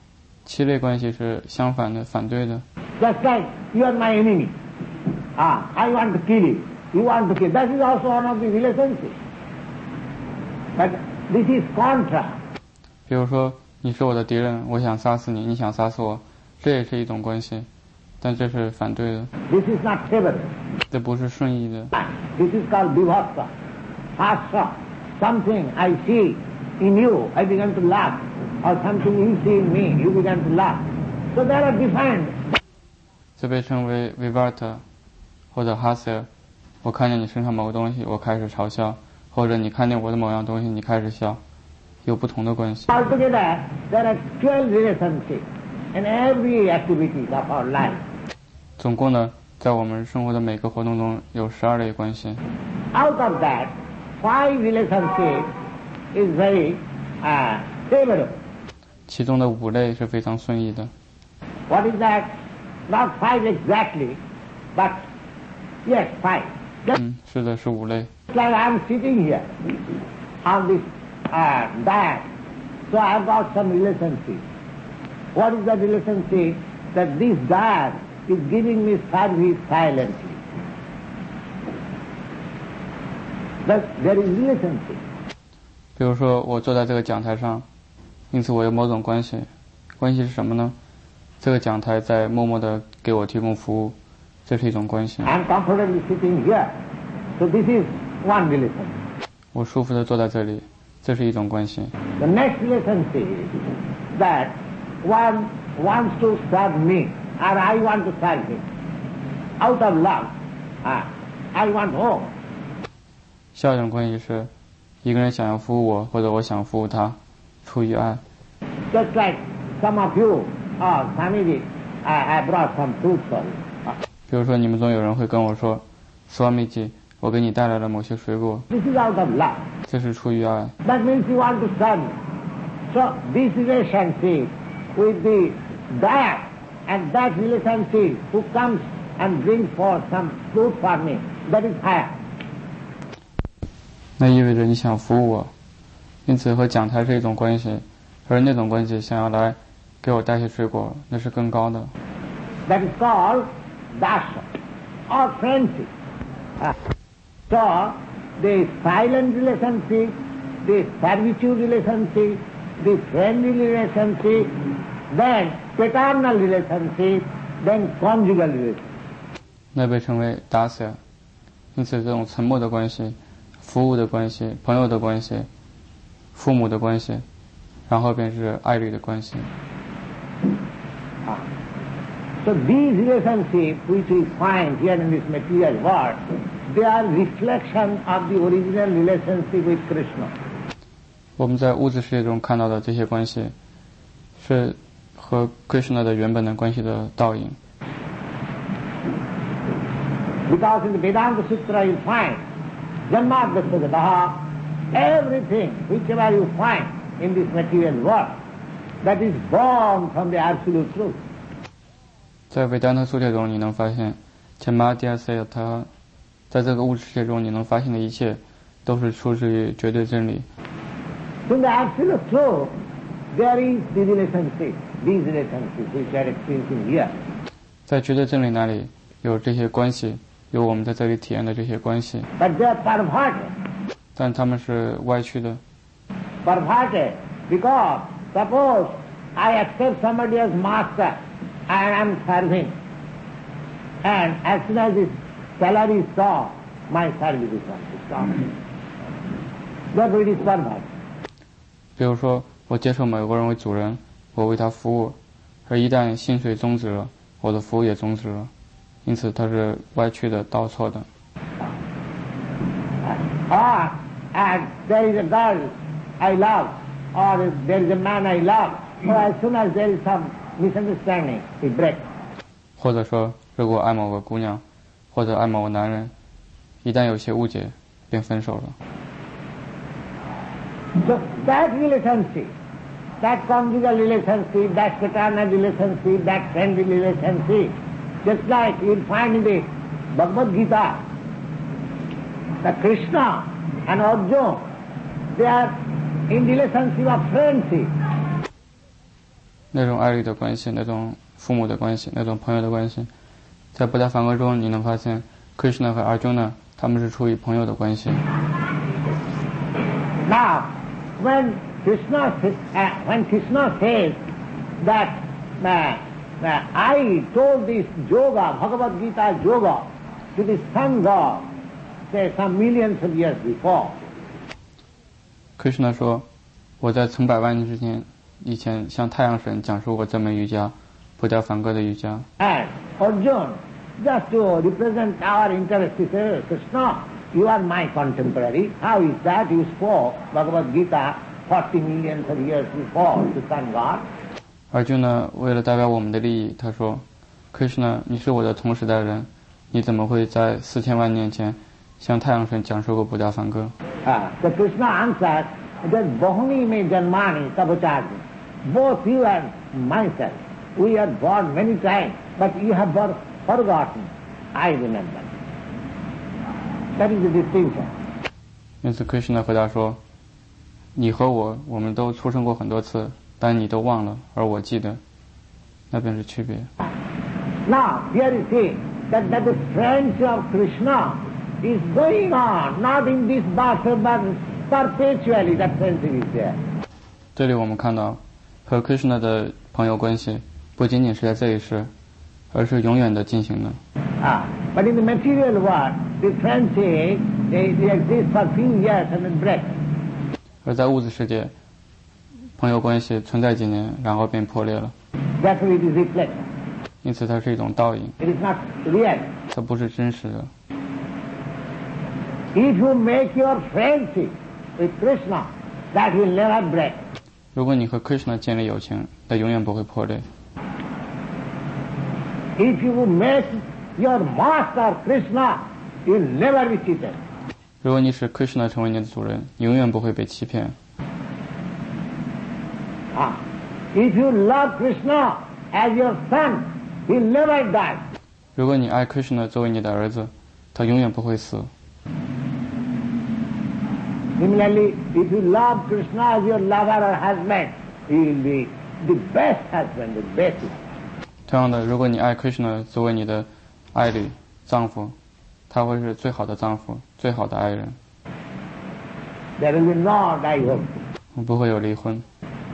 七类关系是相反的、反对的。 Just like you are my enemy. I want to kill you. You want to kill. That is also one of the relationships. But this is contra. 比如说，你是我的敌人，我想杀死你，你想杀死我，这也是一种关系，但这是反对的。 This is not favorable. 这不是顺意的。 This is called vibhaksa, hasa. Something I see in you, I begin to laugh, or something you see in me, you begin to laugh. So they are defined. 这被称为 vivarta 或者 hasya。我看见你身上某个东西，我开始嘲笑，或者你看见我的某样东西，你开始笑，有不同的关系。 Altogether, there are 12 relationships in every activity of our life. 总共呢，在我们生活的每个活动中有12类关系。 Out of that, 5 relationships is very favorable. 其中的5类是非常顺意的。 What is that? Not 5 exactly, but yes, 5. 是的，是5类。 Like I am sitting here on this diet, so I have got some relationship. What is the relationship? That this diet is giving me service silently. Thus, there is relationship. 比如说，我坐在这个讲台上，因此我有某种关系。关系是什么呢？这个讲台在默默地给我提供服务，这是一种关系。 I am comfortably sitting here, so this is one relationship. 我舒服地坐在这里，这是一种关系。 The next relationship is that one wants to serve me, or I want to serve him. Out of love, I want home. 下一种关系是，一个人想要服务我，或者我想服务他，出于爱。 Just like some of you, Swamiji, I brought some fruit for you. 比如说，你们中有人会跟我说 ，Swamiji， 我给你带来了某些水果。 This is out of love. 这是出于爱。 That means you want to serve me. So this relationship with the diet and that relationship who comes and brings forth some fruit for me, that is higher. 那意味着你想服务我，因此和讲台是一种关系，而那种关系想要来给我带些水果，那是更高的。 That is called dasha or friendship. So the silent relationship, the servitude relationship, the friendly relationship, then paternal relationship, then conjugal relationship. 那被称为 dasya， 因此这种沉默的关系、服务的关系、朋友的关系、父母的关系，然后便是爱侣的关系。 So these relationships which we find here in this material world, they are reflection of the original relationship with Krishna. 我们在物质世界中看到的这些关系，是和 Krishna 的原本的关系的倒影。 Because in the Vedanta Sutra you find Janmadhyasya Jagaha, everything whichever you find in this material world, that is born from the absolute truth. 在维丹特苏帖中，你能发现 Janmadhyasya， 在这个物质世界中，你能发现的一切，都是出自于绝对真理。 In the absolute truth, there is the relationship, these relationships which are experiencing here. 在绝对真理那里，有这些关系，有我们在这里体验的这些关系。 But they are perverted. 但他们是歪曲的。 Perverted because suppose I accept somebody as master and I am serving, and as soon as his salary is stopped, my service is stopped. Therefore it is perverted. 比如说，我接受某个人为主人，我为他服务，而一旦薪水终止了，我的服务也终止了，因此它是歪曲的、倒错的。 And there is a girl I love, or there is a man I love, so as soon as there is some misunderstanding, it breaks. 或者说，如果爱某个姑娘，或者爱某个男人，一旦有些误解，便分手了。 So that relationship, that conjugal relationship, that paternal relationship, that friendly relationship, just like you will find in the Bhagavad Gita, that Krishna and Arjuna, they are in relationship of friendship. 那种爱侣的关系，那种父母的关系，那种朋友的关系，在布达梵歌中你能发现 Krishna 和 Arjuna 他们是处于朋友的关系。 Now, when Krishna says that I told this yoga, Bhagavad Gita yoga, to the sun god, say some millions of years before. Krishna 说，我在成百万年以前向太阳神讲述过这门瑜伽，布达梵歌的瑜伽。 And Arjuna, just to represent our interest, he says, Krishna, you are my contemporary. How is that you spoke Bhagavad Gita 40 millions of years before to sun god? Arjuna 为了代表我们的利益，他说 ：“Krishna， 你是我的同时代人，你怎么会在4000万年前向太阳神讲述过布达梵歌？” So Krishna answered that Bahuni me janmani tapacharya. Both you and myself, we are born many times, but you have forgotten. I remember. That is the distinction. 因此 ，Krishna 回答说：“你和我们都出生过很多次。”但你都忘了，而我记得，那便是区别。 Now, here you see that the friendship of Krishna is going on, not in this birth, but perpetually that friendship is there. 这里我们看到，和 Krishna 的朋友关系不仅仅是在这一世，而是永远的进行的。 But in the material world, the friendship they exist for few years and then break. 而在物质世界，朋友关系存在几年，然后便破裂了。 Therefore it is reflection. 因此，它是一种倒影。 It is not real. 它不是真实的。 If you make your friendship with Krishna, that will never break. 如果你和 Krishna 建立友情，那永远不会破裂。 If you make your master Krishna, you will never be cheated. 如果你使 Krishna 成为你的主人，你永远不会被欺骗。 If you love Krishna as your son, he will never die. 如果你爱 Krishna 作为你的儿子，他永远不会死。 Similarly, if you love Krishna as your lover or husband, he will be the best husband, the best. 同样的，如果你爱 Krishna 作为你的爱侣、丈夫，他会是最好的丈夫、最好的爱人。 There will be no divorce. 不会有离婚。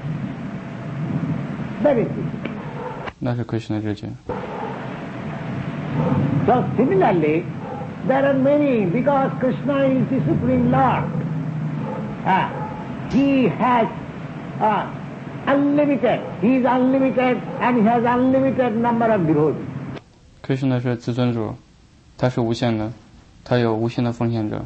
That is it. 那是 Krishna 之间。 So similarly, there are many, because Krishna is the Supreme Lord. He has unlimited. He is unlimited and he has unlimited number of devotees. Krishna 是至尊主，他是无限的，他有无限的奉献者。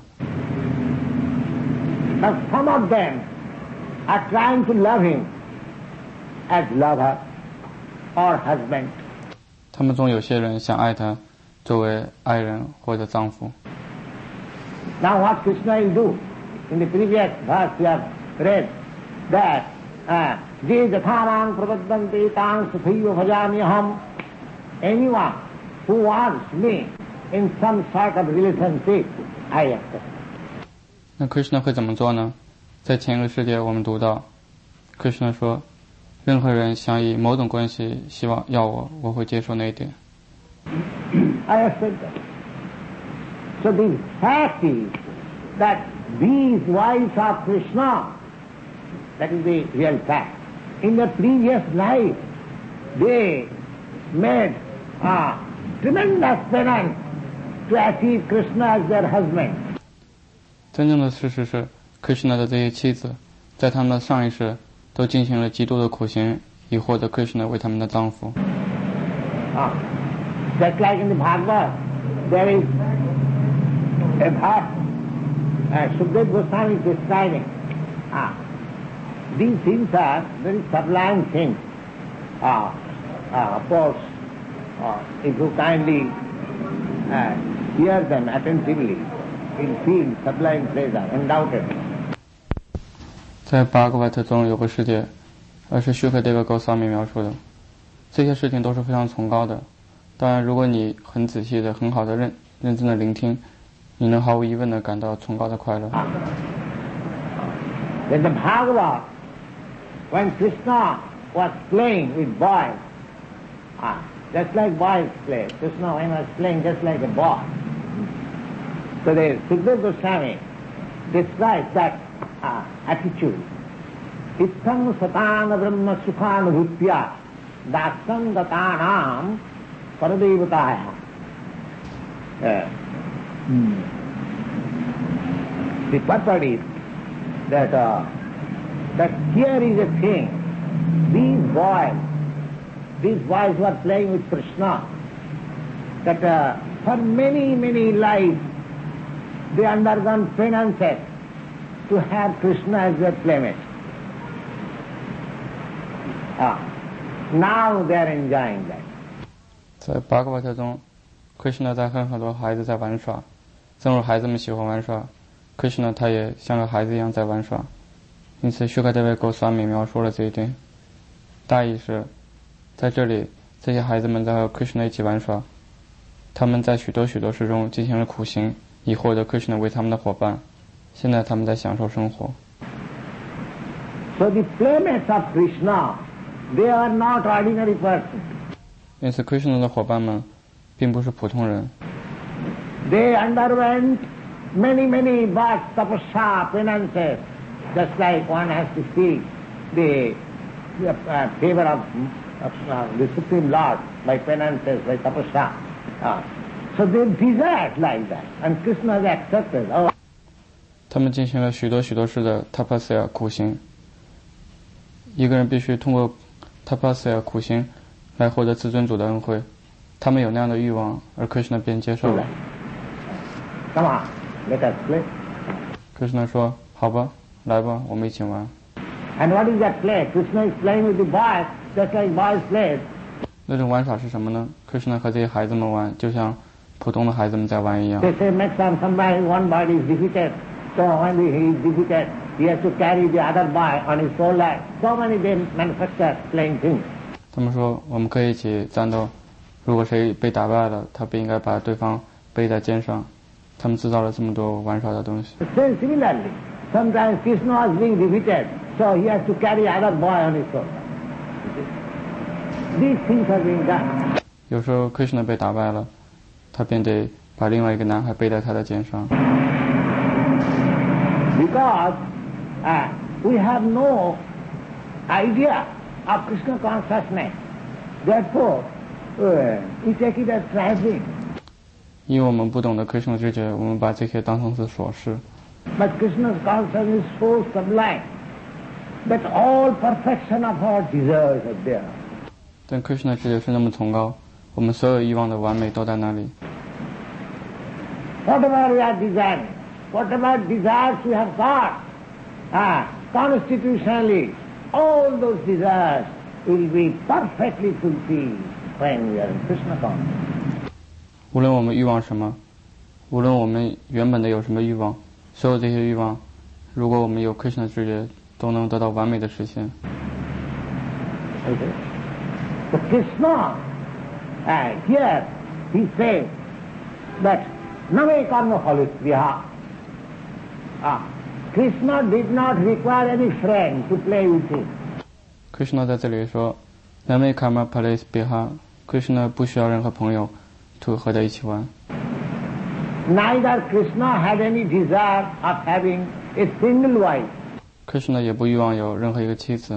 But some of them are trying to love him as lover or husband. 他们中有些人想爱他，作为爱人或者丈夫。 Now what Krishna will do? In the previous verse we have read that Je jathamang prapaddante tang sukhaiva bhajamyaham. Anyone who wants me in some sort of relationship, I accept. 那 Krishna 会怎么做呢？在前一个世界我们读到 Krishna 说，任何人想以某种关系希望要我会接受那一点。 I accept that. So the fact is that these wives of Krishna, that is the real fact. In the previous life, they made tremendous penance to achieve Krishna as their husband. 真正的事实是 ，Krishna 的这些妻子，在他们的上一世都进行了极度的苦行，以获得 Krishna 为他们的丈夫。 Just like in the Bhagavad, there is a verse, Sukadeva Goswami is describing. These things are very sublime things. Of course, if you kindly hear them attentively, you'll feel sublime pleasure, undoubtedly. 在巴格瓦特中有个世界，是须克这个 Goswami 描述的，这些事情都是非常崇高的。当然，如果你很仔细的、很好的认真的聆听，你能毫无疑问的感到崇高的快乐。 In the Bhagavad, when Krishna was playing with boys, just like boys play. Krishna was playing just like a boy. So the Sukadeva Goswami describes that attitude. Itham satana brahma sukhanubhutya dasam gatanam paradevataya. The purport is that here is a thing. These boys who are playing with Krishna, that for many, many lives they undergone penances to have Krishna as their playmate. Now they are enjoying that. 在巴格瓦特中 ，Krishna 在和很多孩子在玩耍，正如孩子们喜欢玩耍 ，Krishna 他也像个孩子一样在玩耍。因此，须卡德维狗swami描述了这一点。大意是，在这里，这些孩子们在和 Krishna 一起玩耍，他们在许多世中进行了苦行，以获得 Krishna 为他们的伙伴。现在他们在享受生活。 So the playmates of Krishna, they are not ordinary persons. 因此 ，Krishna 的伙伴们并不是普通人。 They underwent many births, tapasya, penances, just like one has to seek the favor of the Supreme Lord by penances, by tapasya. So they desired like that, and Krishna has accepted. 他们进行了许多世的 tapasya 苦行。一个人必须通过 tapasya 苦行来获得至尊主的恩惠。他们有那样的欲望，而 Krishna 便接受了。 Come on, let us play. Krishna 说：“好吧，来吧，我们一起玩。” And what is that play? Krishna is playing with the boys, just like boys play. 那种玩耍是什么呢 ？Krishna 和这些孩子们玩，就像普通的孩子们在玩一样。 They say next time somebody one boy is defeated, so when he is defeated, he has to carry the other boy on his shoulder. So many they manufacture playing things. 他们说，我们可以一起战斗。如果谁被打败了，他不应该把对方背在肩上。他们制造了这么多玩耍的东西。 Similarly, sometimes Krishna was being defeated, so he has to carry other boy on his shoulder. These things are being done. 有时候 Krishna 被打败了，他便得把另外一个男孩背在他的肩上。 Because we have no idea of Krishna consciousness, therefore we take it as trifling. 因为我们不懂得 Krishna 知觉，我们把这些当成是琐事。 But Krishna's consciousness is so sublime that all perfection of our desires are there. 但 Krishna 知觉是那么崇高，我们所有欲望的完美都在那里。 Whatever we are desiring, whatever desires we have got, constitutionally, all those desires will be perfectly fulfilled when we are in Krishna consciousness. 无论我们欲望什么，无论我们原本的有什么欲望，所有这些欲望，如果我们有 Krishna 知觉，都能得到完美的实现。 Okay. So Krishna, here he says that name karma phalespriya. Krishna did not require any friend to play with him. Krishna 在这里说 ，Name karma phalespriya. Krishna 不需要任何朋友。和在一起玩。 Neither Krishna had any desire of having a single wife. Krishna 也不欲望有任何一个妻子。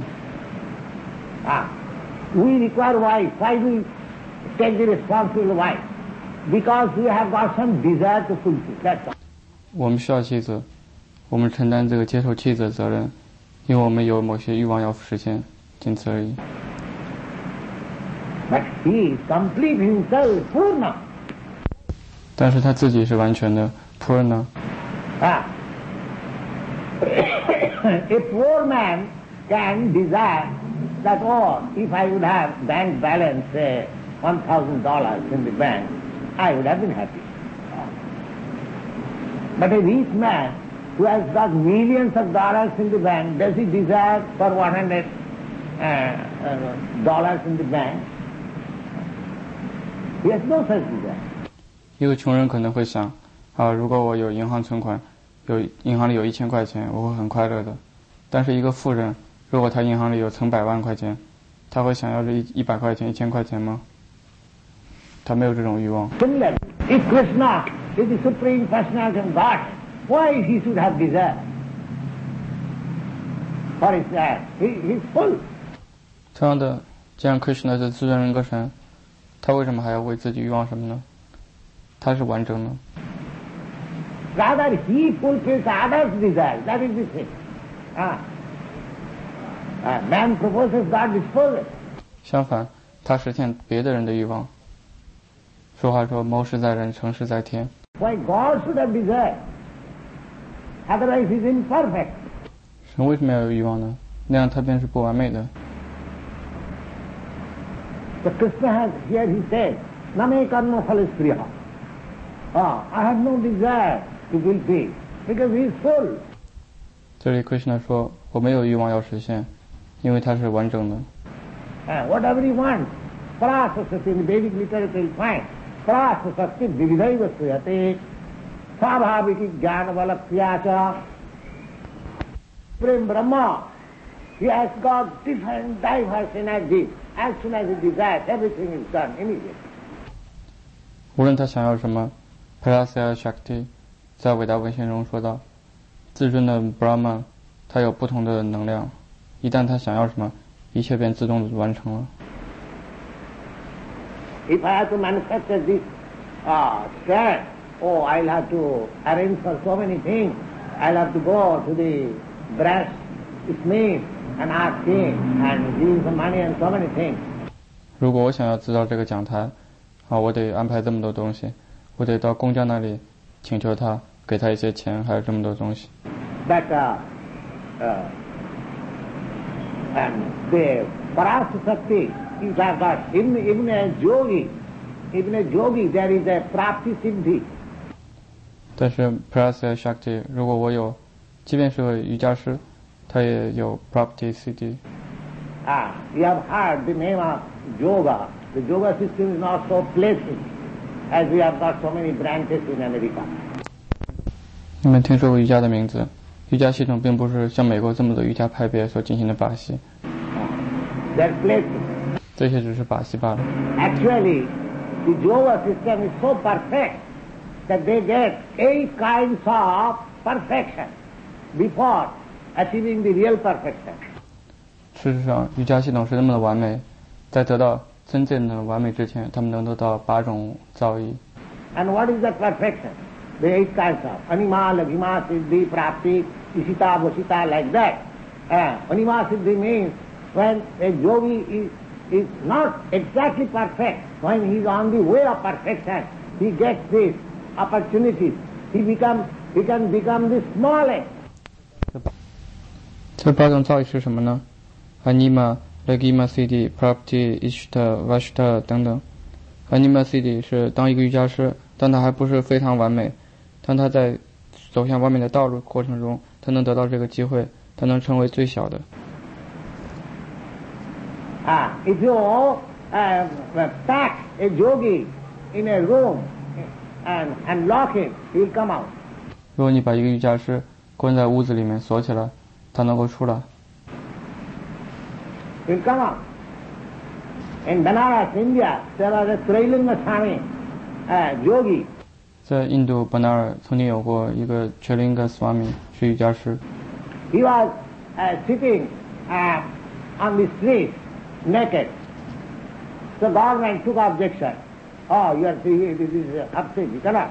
We require wife. Why do we take the responsibility of wife? Because we have got some desire to fulfill. That's all. 我们需要妻子，我们承担这个接受妻子的责任，因为我们有某些欲望要实现，仅此而已。 But he is complete himself, Purna. 但是他自己是完全的 Purna. A poor man can desire that, oh, if I would have bank balance, say, $1,000 in the bank, I would have been happy. But a rich man who has got millions of dollars in the bank, does he desire for $100 in the bank? He has no such desire. 一个穷人可能会想，如果我有银行存款，银行里有1000块钱，我会很快乐的。但是一个富人，如果他银行里有成百万块钱， 他会想要这100块钱、1000块钱吗？他没有这种欲望。 Similarly, if Krishna is the Supreme Personality of God, why he should have desire? For his desire, he is full. 同样的，既然 Krishna 是至尊人格神，他为什么还要为自己欲望什么呢？他是完整的。 Rather, he fulfills others' desire. That is the thing. Man proposes, God disposes. 相反，他实现别的人的欲望。俗话说：“谋事在人，成事在天。” Why God should have desire? Otherwise, he is imperfect. 神为什么要有欲望呢？那样他便是不完美的。 So Krishna has here he said, "Name karma phalas priya." I have no desire to fulfill because he is full. 这里 Krishna 说：“我没有欲望要实现，因为他是完整的。” Whatever he wants, prasasati in the Vedic literature you find, prasasati vividaiva suyate, svabhaviki jnanavalakyacha. Supreme Brahma, he has got different, diverse energies. As soon as he desires, everything is done immediately. 无论他想要什么 ，Prasya Shakti 在伟大文献中说道，至尊的 Brahma， 他有不同的能量，一旦他想要什么，一切便自动完成了。 If I have to manufacture this shirt, I'll have to arrange for so many things. I'll have to go to the brass smith and ask him and give him some money and so many things. 如果我想要制造这个讲台，我得安排这么多东西，我得到工匠那里请求他，给他一些钱，还有这么多东西。 But and the Parasakti is that even a yogi, there is a prapti siddhi. 但是 Prasya Shakti， 如果我有，即便是个瑜伽师，他也有 prapti siddhi。 You have heard the name of yoga. The yoga system is not so pleasant as we have got so many branches in America. 你们听说过瑜伽的名字？瑜伽系统并不是像美国这么多瑜伽派别所进行的把戏。 They're pleasant. 这些只是把戏罢了。 Actually, the yoga system is so perfect that they get 8 kinds of perfection before achieving the real perfection. 事实上，瑜伽系统是那么的完美，在得到真正的完美之前，他们能得到8种造诣。 And what is that perfection? The 8 kinds of Anima, Laghima, Siddhi, Prapti, Ishita, Bhusita, like that. Anima Siddhi means when a yogi is not exactly perfect, when he is on the way of perfection, he gets this opportunity. He can become the smallest. 这8种造诣是什么呢？ Anima, Laghima, Siddhi, Prapti, Ishta, Vashta 等等。Anima Siddhi 是当一个瑜伽师，但他还不是非常完美，但他在走向完美的道路过程中，他能得到这个机会，他能成为最小的。 If you pack a yogi in a room and lock him, he will come out. 如果你把一个瑜伽师关在屋子里面锁起来，他能够出来。 He will come out. In Banaras, India, there was a Trailinga Swami yogi. 在印度巴纳尔曾经有过一个 Trailinga Swami 是瑜伽师。 He was sitting on the street naked. The government took objection. You are this is upset, you cannot.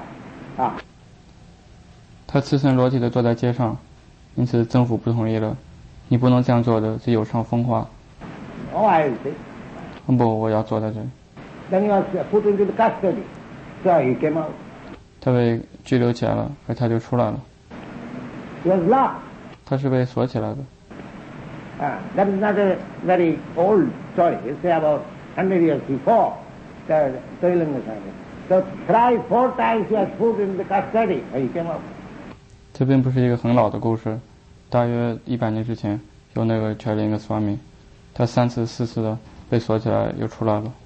他赤身裸体的坐在街上，因此政府不同意了。你不能这样做的，这有伤风化。 I will say. 不，我要坐在这里。 Then he was put into the custody. So he came out. 他被拘留起来了，而他就出来了。 He was locked. 他是被锁起来的。 That is not a very old story. You say about 100 years before the Trailinga Swami. So 3-4 times he was put in the custody. He came out. 这并不是一个很老的故事，大约100年之前有那个 Trailinga Swami， 他3次4次的被锁起来又出来了。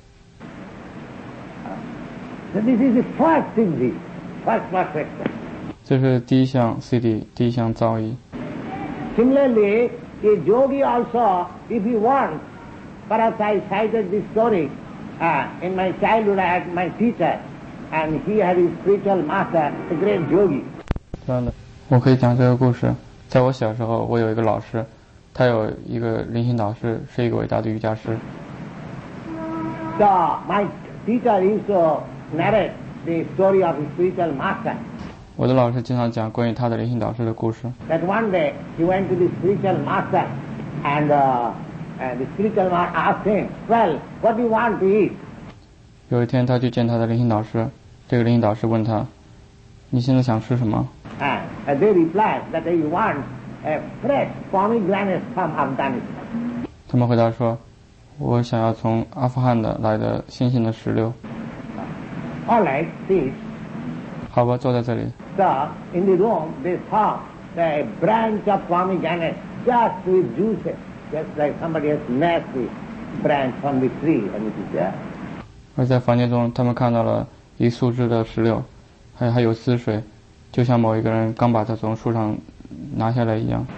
So this is the first siddhi, first perfection. 这是第一项 siddhi， 第一项造诣。 Similarly, a yogi also, if he wants Perhaps I cited this story. In my childhood I had my teacher, and he had his spiritual master, a great yogi. 这样的，我可以讲这个故事。在我小时候，我有一个老师，他有一个灵性导师，是一个伟大的瑜伽师。 So my teacher used to narrate the story of his spiritual master. 我的老师经常讲关于他的灵性导师的故事。 That one day he went to the spiritual master, and the spiritual master asked him, "Well, what do you want to eat?" 有一天，他去见他的灵性导师，这个灵性导师问他：“你现在想吃什么？” And they replied that they want a fresh pomegranate from Afghanistan. 他们回答说：“我想要从阿富汗的来的新鲜的石榴。” All right, see. 好吧，坐在这里。 So in the room they saw a branch of pomegranate just with juices, just like somebody has snatched the branch from the tree and it is there. 而在房间中，他们看到了一树枝的石榴，还有汁水，就像某一个人刚把它从树上拿下来一样。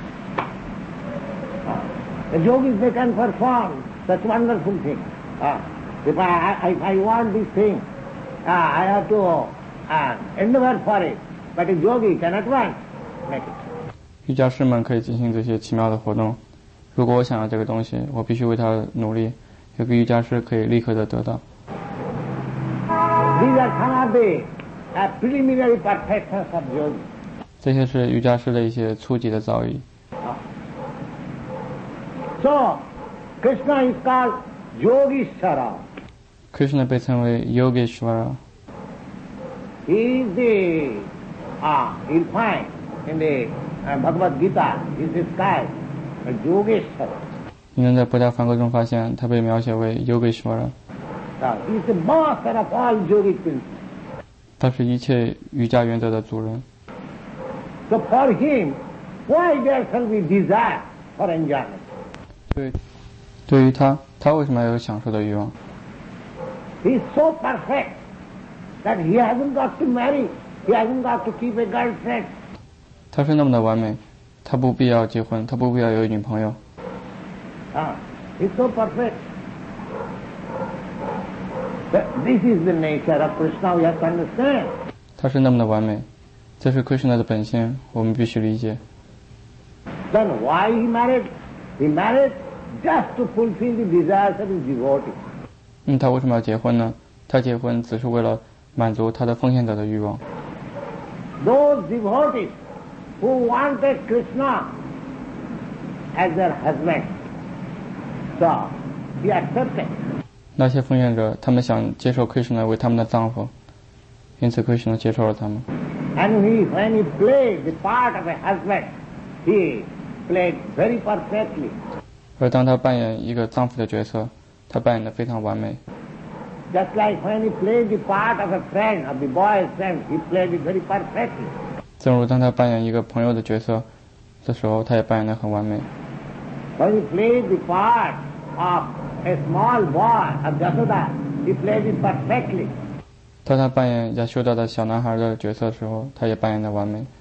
The yogis, they can perform such wonderful things. If I want this thing, I have to endeavor for it. But a yogi cannot want make it. 瑜伽师们可以进行这些奇妙的活动。如果我想要这个东西，我必须为它努力。有个瑜伽师可以立刻的得到。 These are some of the preliminary perfections of yogi. 这些是瑜伽师的一些初级的造诣。 So, Krishna is called Yogeshwara. Krishna 被称为 Yogeshwara。 He is the, you'll find in the Bhagavad Gita, he is described as Yogeshwara. 你能在博家梵歌中发现，他被描写为 Yogeshwara。 He is the master of all yogic principles. 他是一切瑜伽原则的主人。 So for him, why there shall be desire for enjoyment? 对于他为什么要有享受的欲望？ He is so perfect that he hasn't got to marry, he hasn't got to keep a girlfriend. 他是那么的完美，他不必要结婚，他不必要有女朋友。 He is so perfect. This is the nature of Krishna, we have to understand. 他是那么的完美，这是 Krishna 的本性，我们必须理解。 Then why he married? He married just to fulfill the desires of his devotees. 他为什么要结婚呢？他结婚只是为了满足他的奉献者的欲望。 Those devotees who wanted Krishna as their husband, so he accepted. 那些奉献者，他们想接受 Krishna 为他们的丈夫，因此 Krishna 接受了他们。 And when he played the part of a husband, he played very perfectly. 而当他扮演一个丈夫的角色，他扮演得非常完美。 Just like when he played the part of a friend, of the boy's friend, he played it very perfectly. 正如当他扮演一个朋友的角色的时候，他也扮演得很完美。 When he played the part of a small boy of Jasoda, he played it perfectly. 当他扮演亚修达的小男孩的角色的时候，他也扮演得完美。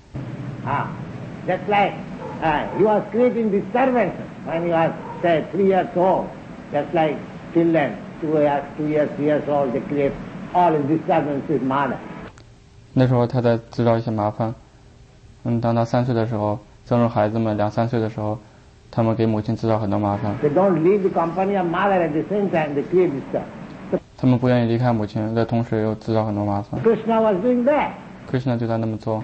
Just like he was creating the servants when he was, say, 3 years old. Just like children, 2 years, 3 years old, they create all in disturbance with mother. 那时候他在制造一些麻烦。当他3岁的时候，正如孩子们2、3岁的时候，他们给母亲制造很多麻烦。 They don't leave the company of mother at the same time, they create disturbance. 他们不愿意离开母亲，在同时又制造很多麻烦。 Krishna was doing that. Krishna 就在那么做。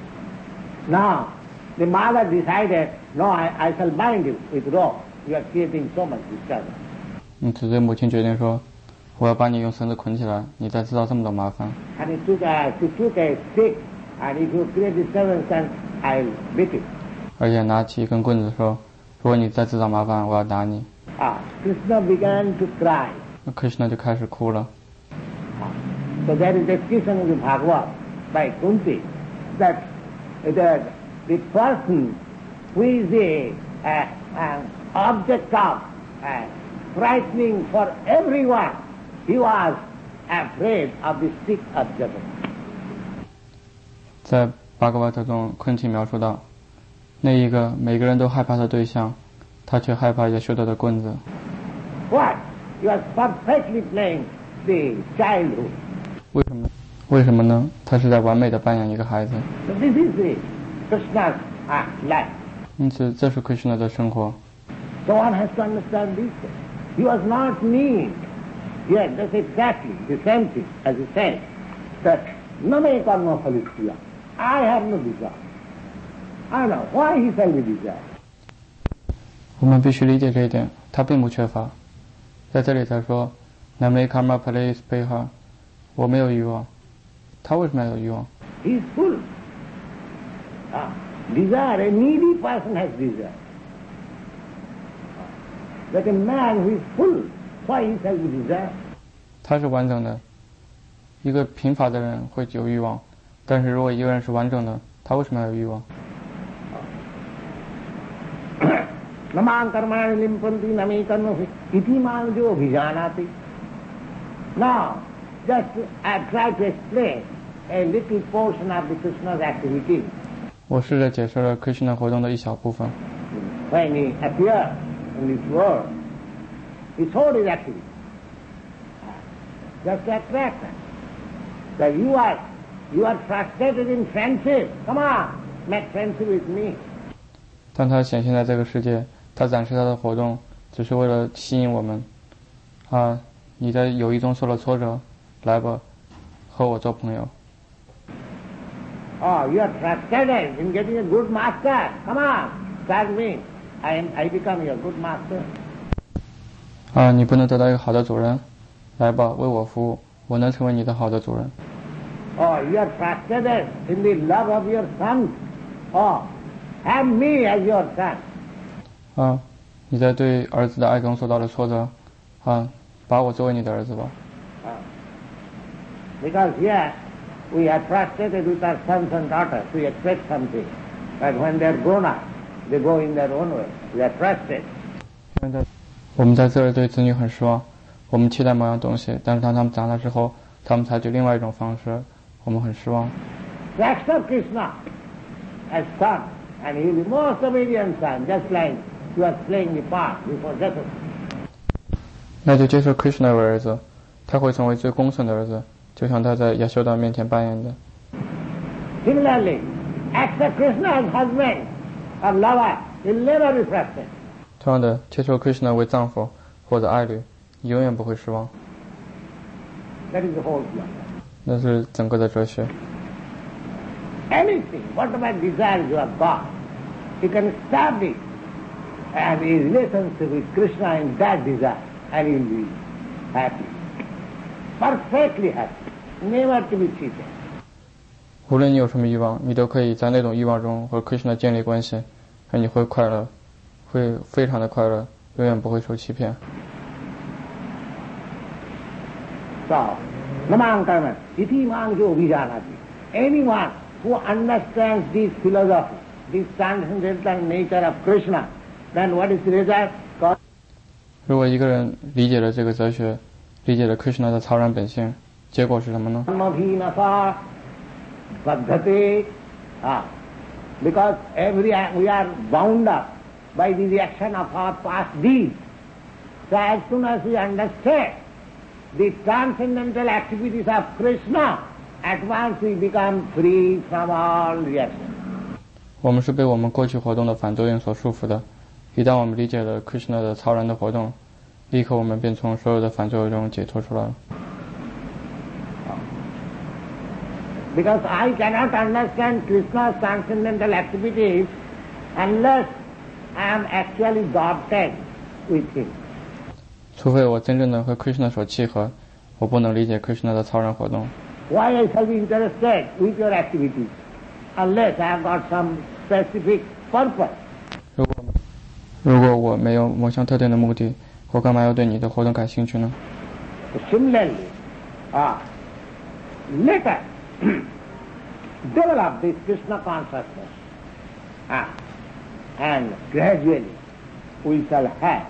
Now, the mother decided, no, I shall bind you with rope. You are creating so much disturbance. 只对母亲决定说，我要把你用绳子捆起来，你再制造这么多麻烦。 And she took a stick, and if you create disturbance, then I'll beat you. 而且拿起一根棍子说，如果你再制造麻烦，我要打你。 Krishna began to cry. Krishna 就开始哭了。 So there is a description in the Bhagavad by Kunti that the person who is an object of frightening for everyone, he was afraid of the stick of Jagat. 在巴格瓦特中，昆提描述到，那一个每个人都害怕的对象，他却害怕亚修达的棍子。 What? You are perfectly playing the childhood. 为什么呢？他是在完美的扮演一个孩子。 So this is the Krishna's life. 因此，这是 Krishna 的生活。 So one has to understand this. He was not mean. Yes, that's exactly the same thing as he said, that no me karma phalisya. I have no desire. I know why he shall be desire. 我们必须理解这一点，他并不缺乏。在这里他说 "Name karma phalis peha"， 我没有欲望。他为什么要有欲望？ He is full. Desire, a needy person has desire. But a man who is full, why he shall be desire? 他是完整的。一个贫乏的人会有欲望，但是如果一个人是完整的，他为什么要有欲望？ Namang karmani limpanti nami karma iti manjo bhijanati. Now, just I try to explain a little portion of the Krishna's activity. 我试着解释了 Krishna 活动的一小部分。 When he appears in this world, he showed his activity. Just to attract us. That you are frustrated in friendship. Come on, make friendship with me. 当他显现在这个世界，他展示他的活动，只是为了吸引我们。你在友谊中受了挫折，来吧，和我做朋友。 Oh, you are frustrated in getting a good master. Come on, serve me. I become your good master. 你不能得到一个好的主人，来吧，为我服务，我能成为你的好的主人。 Oh, you are frustrated in the love of your son. Oh, have me as your son. 你在对儿子的爱中受到了挫折，把我作为你的儿子吧。 Because here we are frustrated with our sons and daughters. We expect something, but when they are grown up, they go in their own way. We are frustrated. 我们在这儿对子女很失望，我们期待某样东西，但是当他们长大之后，他们采取另外一种方式，我们很失望。 To accept Krishna as son, and he will be most obedient son, just like he was playing the part before Jashoda. 那就接受 Krishna 为儿子，他会成为最恭顺的儿子，就像他在Yashoda面前扮演的。 Similarly, accept Krishna as husband or lover, he will never be frustrated. 同样的，接受 Krishna 为丈夫或者爱侣，你永远不会失望。 That is the whole plan. 那是整个的哲学。 Anything, whatever desires you have got, you can establish and his relationship with Krishna in that desire, and he will be happy. Perfectly happy. Never to be cheated. 无论你有什么欲望，你都可以在那种欲望中和 Krishna 建立关系，而你会快乐，会非常的快乐，永远不会受欺骗。 So, namang karma, iti mangyo vijanati. Anyone who understands this philosophy, this transcendental nature of Krishna, then what is the result? 如果一个人理解了这个哲学，理解了 Krishna 的超然本性，结果是什么呢？ Because we are bound up by the reaction of our past deeds. So as soon as we understand the transcendental activities of Krishna, at once we become free from all reaction. 我们是被我们过去活动的反作用所束缚的。一旦我们理解了 Krishna 的超然的活动，立刻我们便从所有的反作用中解脱出来了。 Because I cannot understand Krishna's transcendental activities unless I am actually adopted with him. 除非我真正的和 Krishna 所契合，我不能理解 Krishna 的超然活动。 Why I shall be interested with your activities unless I have got some specific purpose? 如果我没有某项特定的目的，我干嘛要对你的活动感兴趣呢？ Similarly, let us develop this Krishna consciousness, and gradually we shall have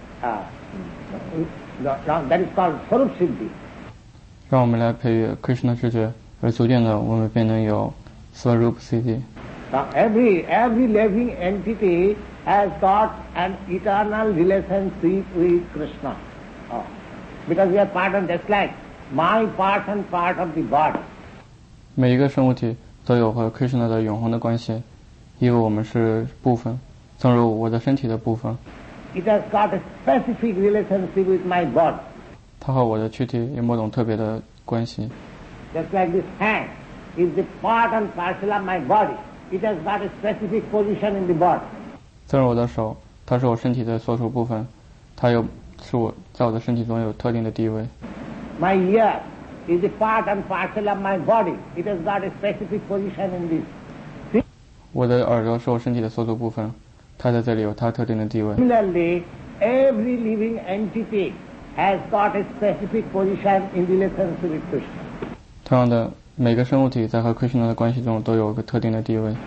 that is called Sarup Siddhi. 让我们来培育 Krishna 知觉，而逐渐的我们便能有 Swarup Siddhi。 Now every living entity has got an eternal relationship with Krishna. Oh. Because we are part of, just like my part and part of the body. 每一个生物体都有和 Krishna 的永恒的关系，因为我们是部分，正如我的身体的部分。 It has got a specific relationship with my body. 它和我的躯体有某种特别的关系。 Just like this hand is the part and parcel of my body. It has got a specific position in the body. 正如我的手，它是我身体的所属部分，它是我在我的身体中有特定的地位。 My ear is the part and parcel of my body. It has got a specific position in this. 我的耳朵是我身体的所属部分，它在这里有它特定的地位。 Similarly, every living entity has got a specific position in relationship with Krishna. 同样的，每个生物体在和 Krishna 的关系中都有一个特定的地位。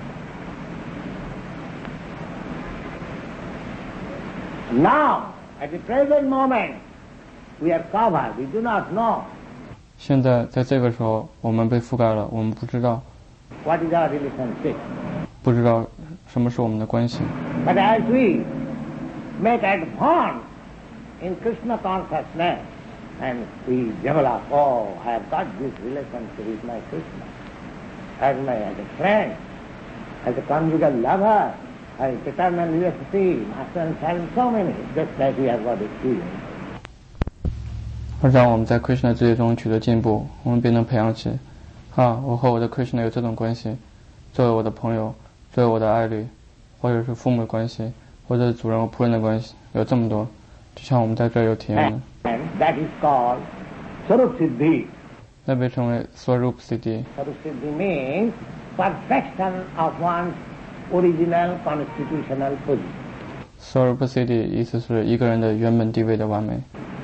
Now, at the present moment, we are covered. We do not know 现在在这个时候，我们被覆盖了，我们不知道 what is our relationship. 不知道什么是我们的关系。 But as we make advance in Krishna consciousness, and we develop, oh, I have got this relationship with my Krishna, as a friend, as a conjugal lover, as eternal university, master and child, so many, just like we have got experience. 而让我们在 Krishna 之业中取得进步，我们便能培养起，我和我的 Krishna 有这种关系，作为我的朋友，作为我的爱侣，或者是父母的关系，或者是主人和仆人的关系，有这么多，就像我们在这儿有体验的。 And that is called Swarup Siddhi. 那被称为 Swarup Siddhi。 Swarup Siddhi means perfection of one's original constitutional position. Swarup Siddhi 意思是一个人的原本地位的完美。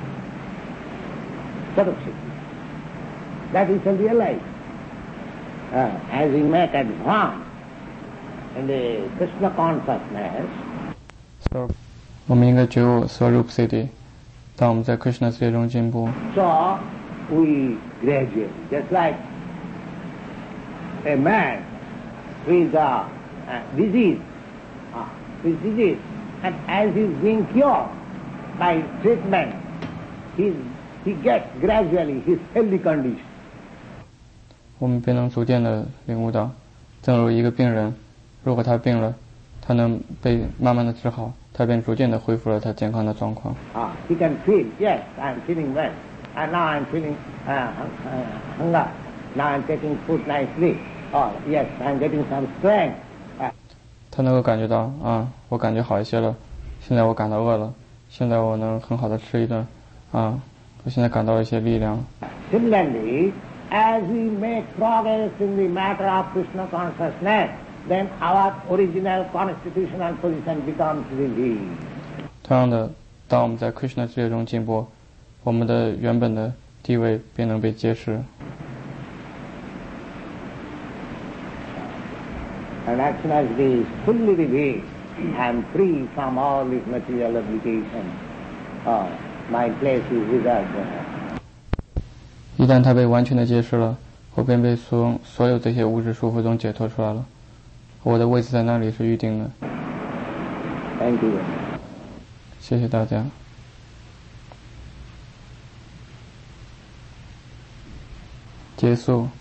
Swarup Siddhi. That we shall realize as we make advance in the Krishna consciousness. 我们应该觉悟 Swarup Siddhi。当我们在 Krishna 之业中进步， So we gradually, just like a man with a disease, and as he is being cured by treatment, he gets gradually his healthy condition. 我们便能逐渐的领悟到，正如一个病人，如果他病了，他能被慢慢的治好，他便逐渐的恢复了他健康的状况。 He can feel, yes, I am feeling well, and now I am feeling hunger. Now I am taking food nicely. Or yes, I am getting some strength. 他能够感觉到我感觉好一些了，现在我感到饿了，现在我能很好的吃一顿，我现在感到一些力量。 Similarly, as we make progress in the matter of Krishna consciousness, then our original constitutional position becomes revealed. 同样的，当我们在 Krishna 之业中进步，我们的原本的地位便能被揭示。 And as soon as it is fully revealed, I am free from all these material obligations. My place is reserved there. 一旦它被完全的揭示了，我便被所有这些物质束缚中解脱出来了。我的位置在那里是预定的。 Thank you. 谢谢大家。结束。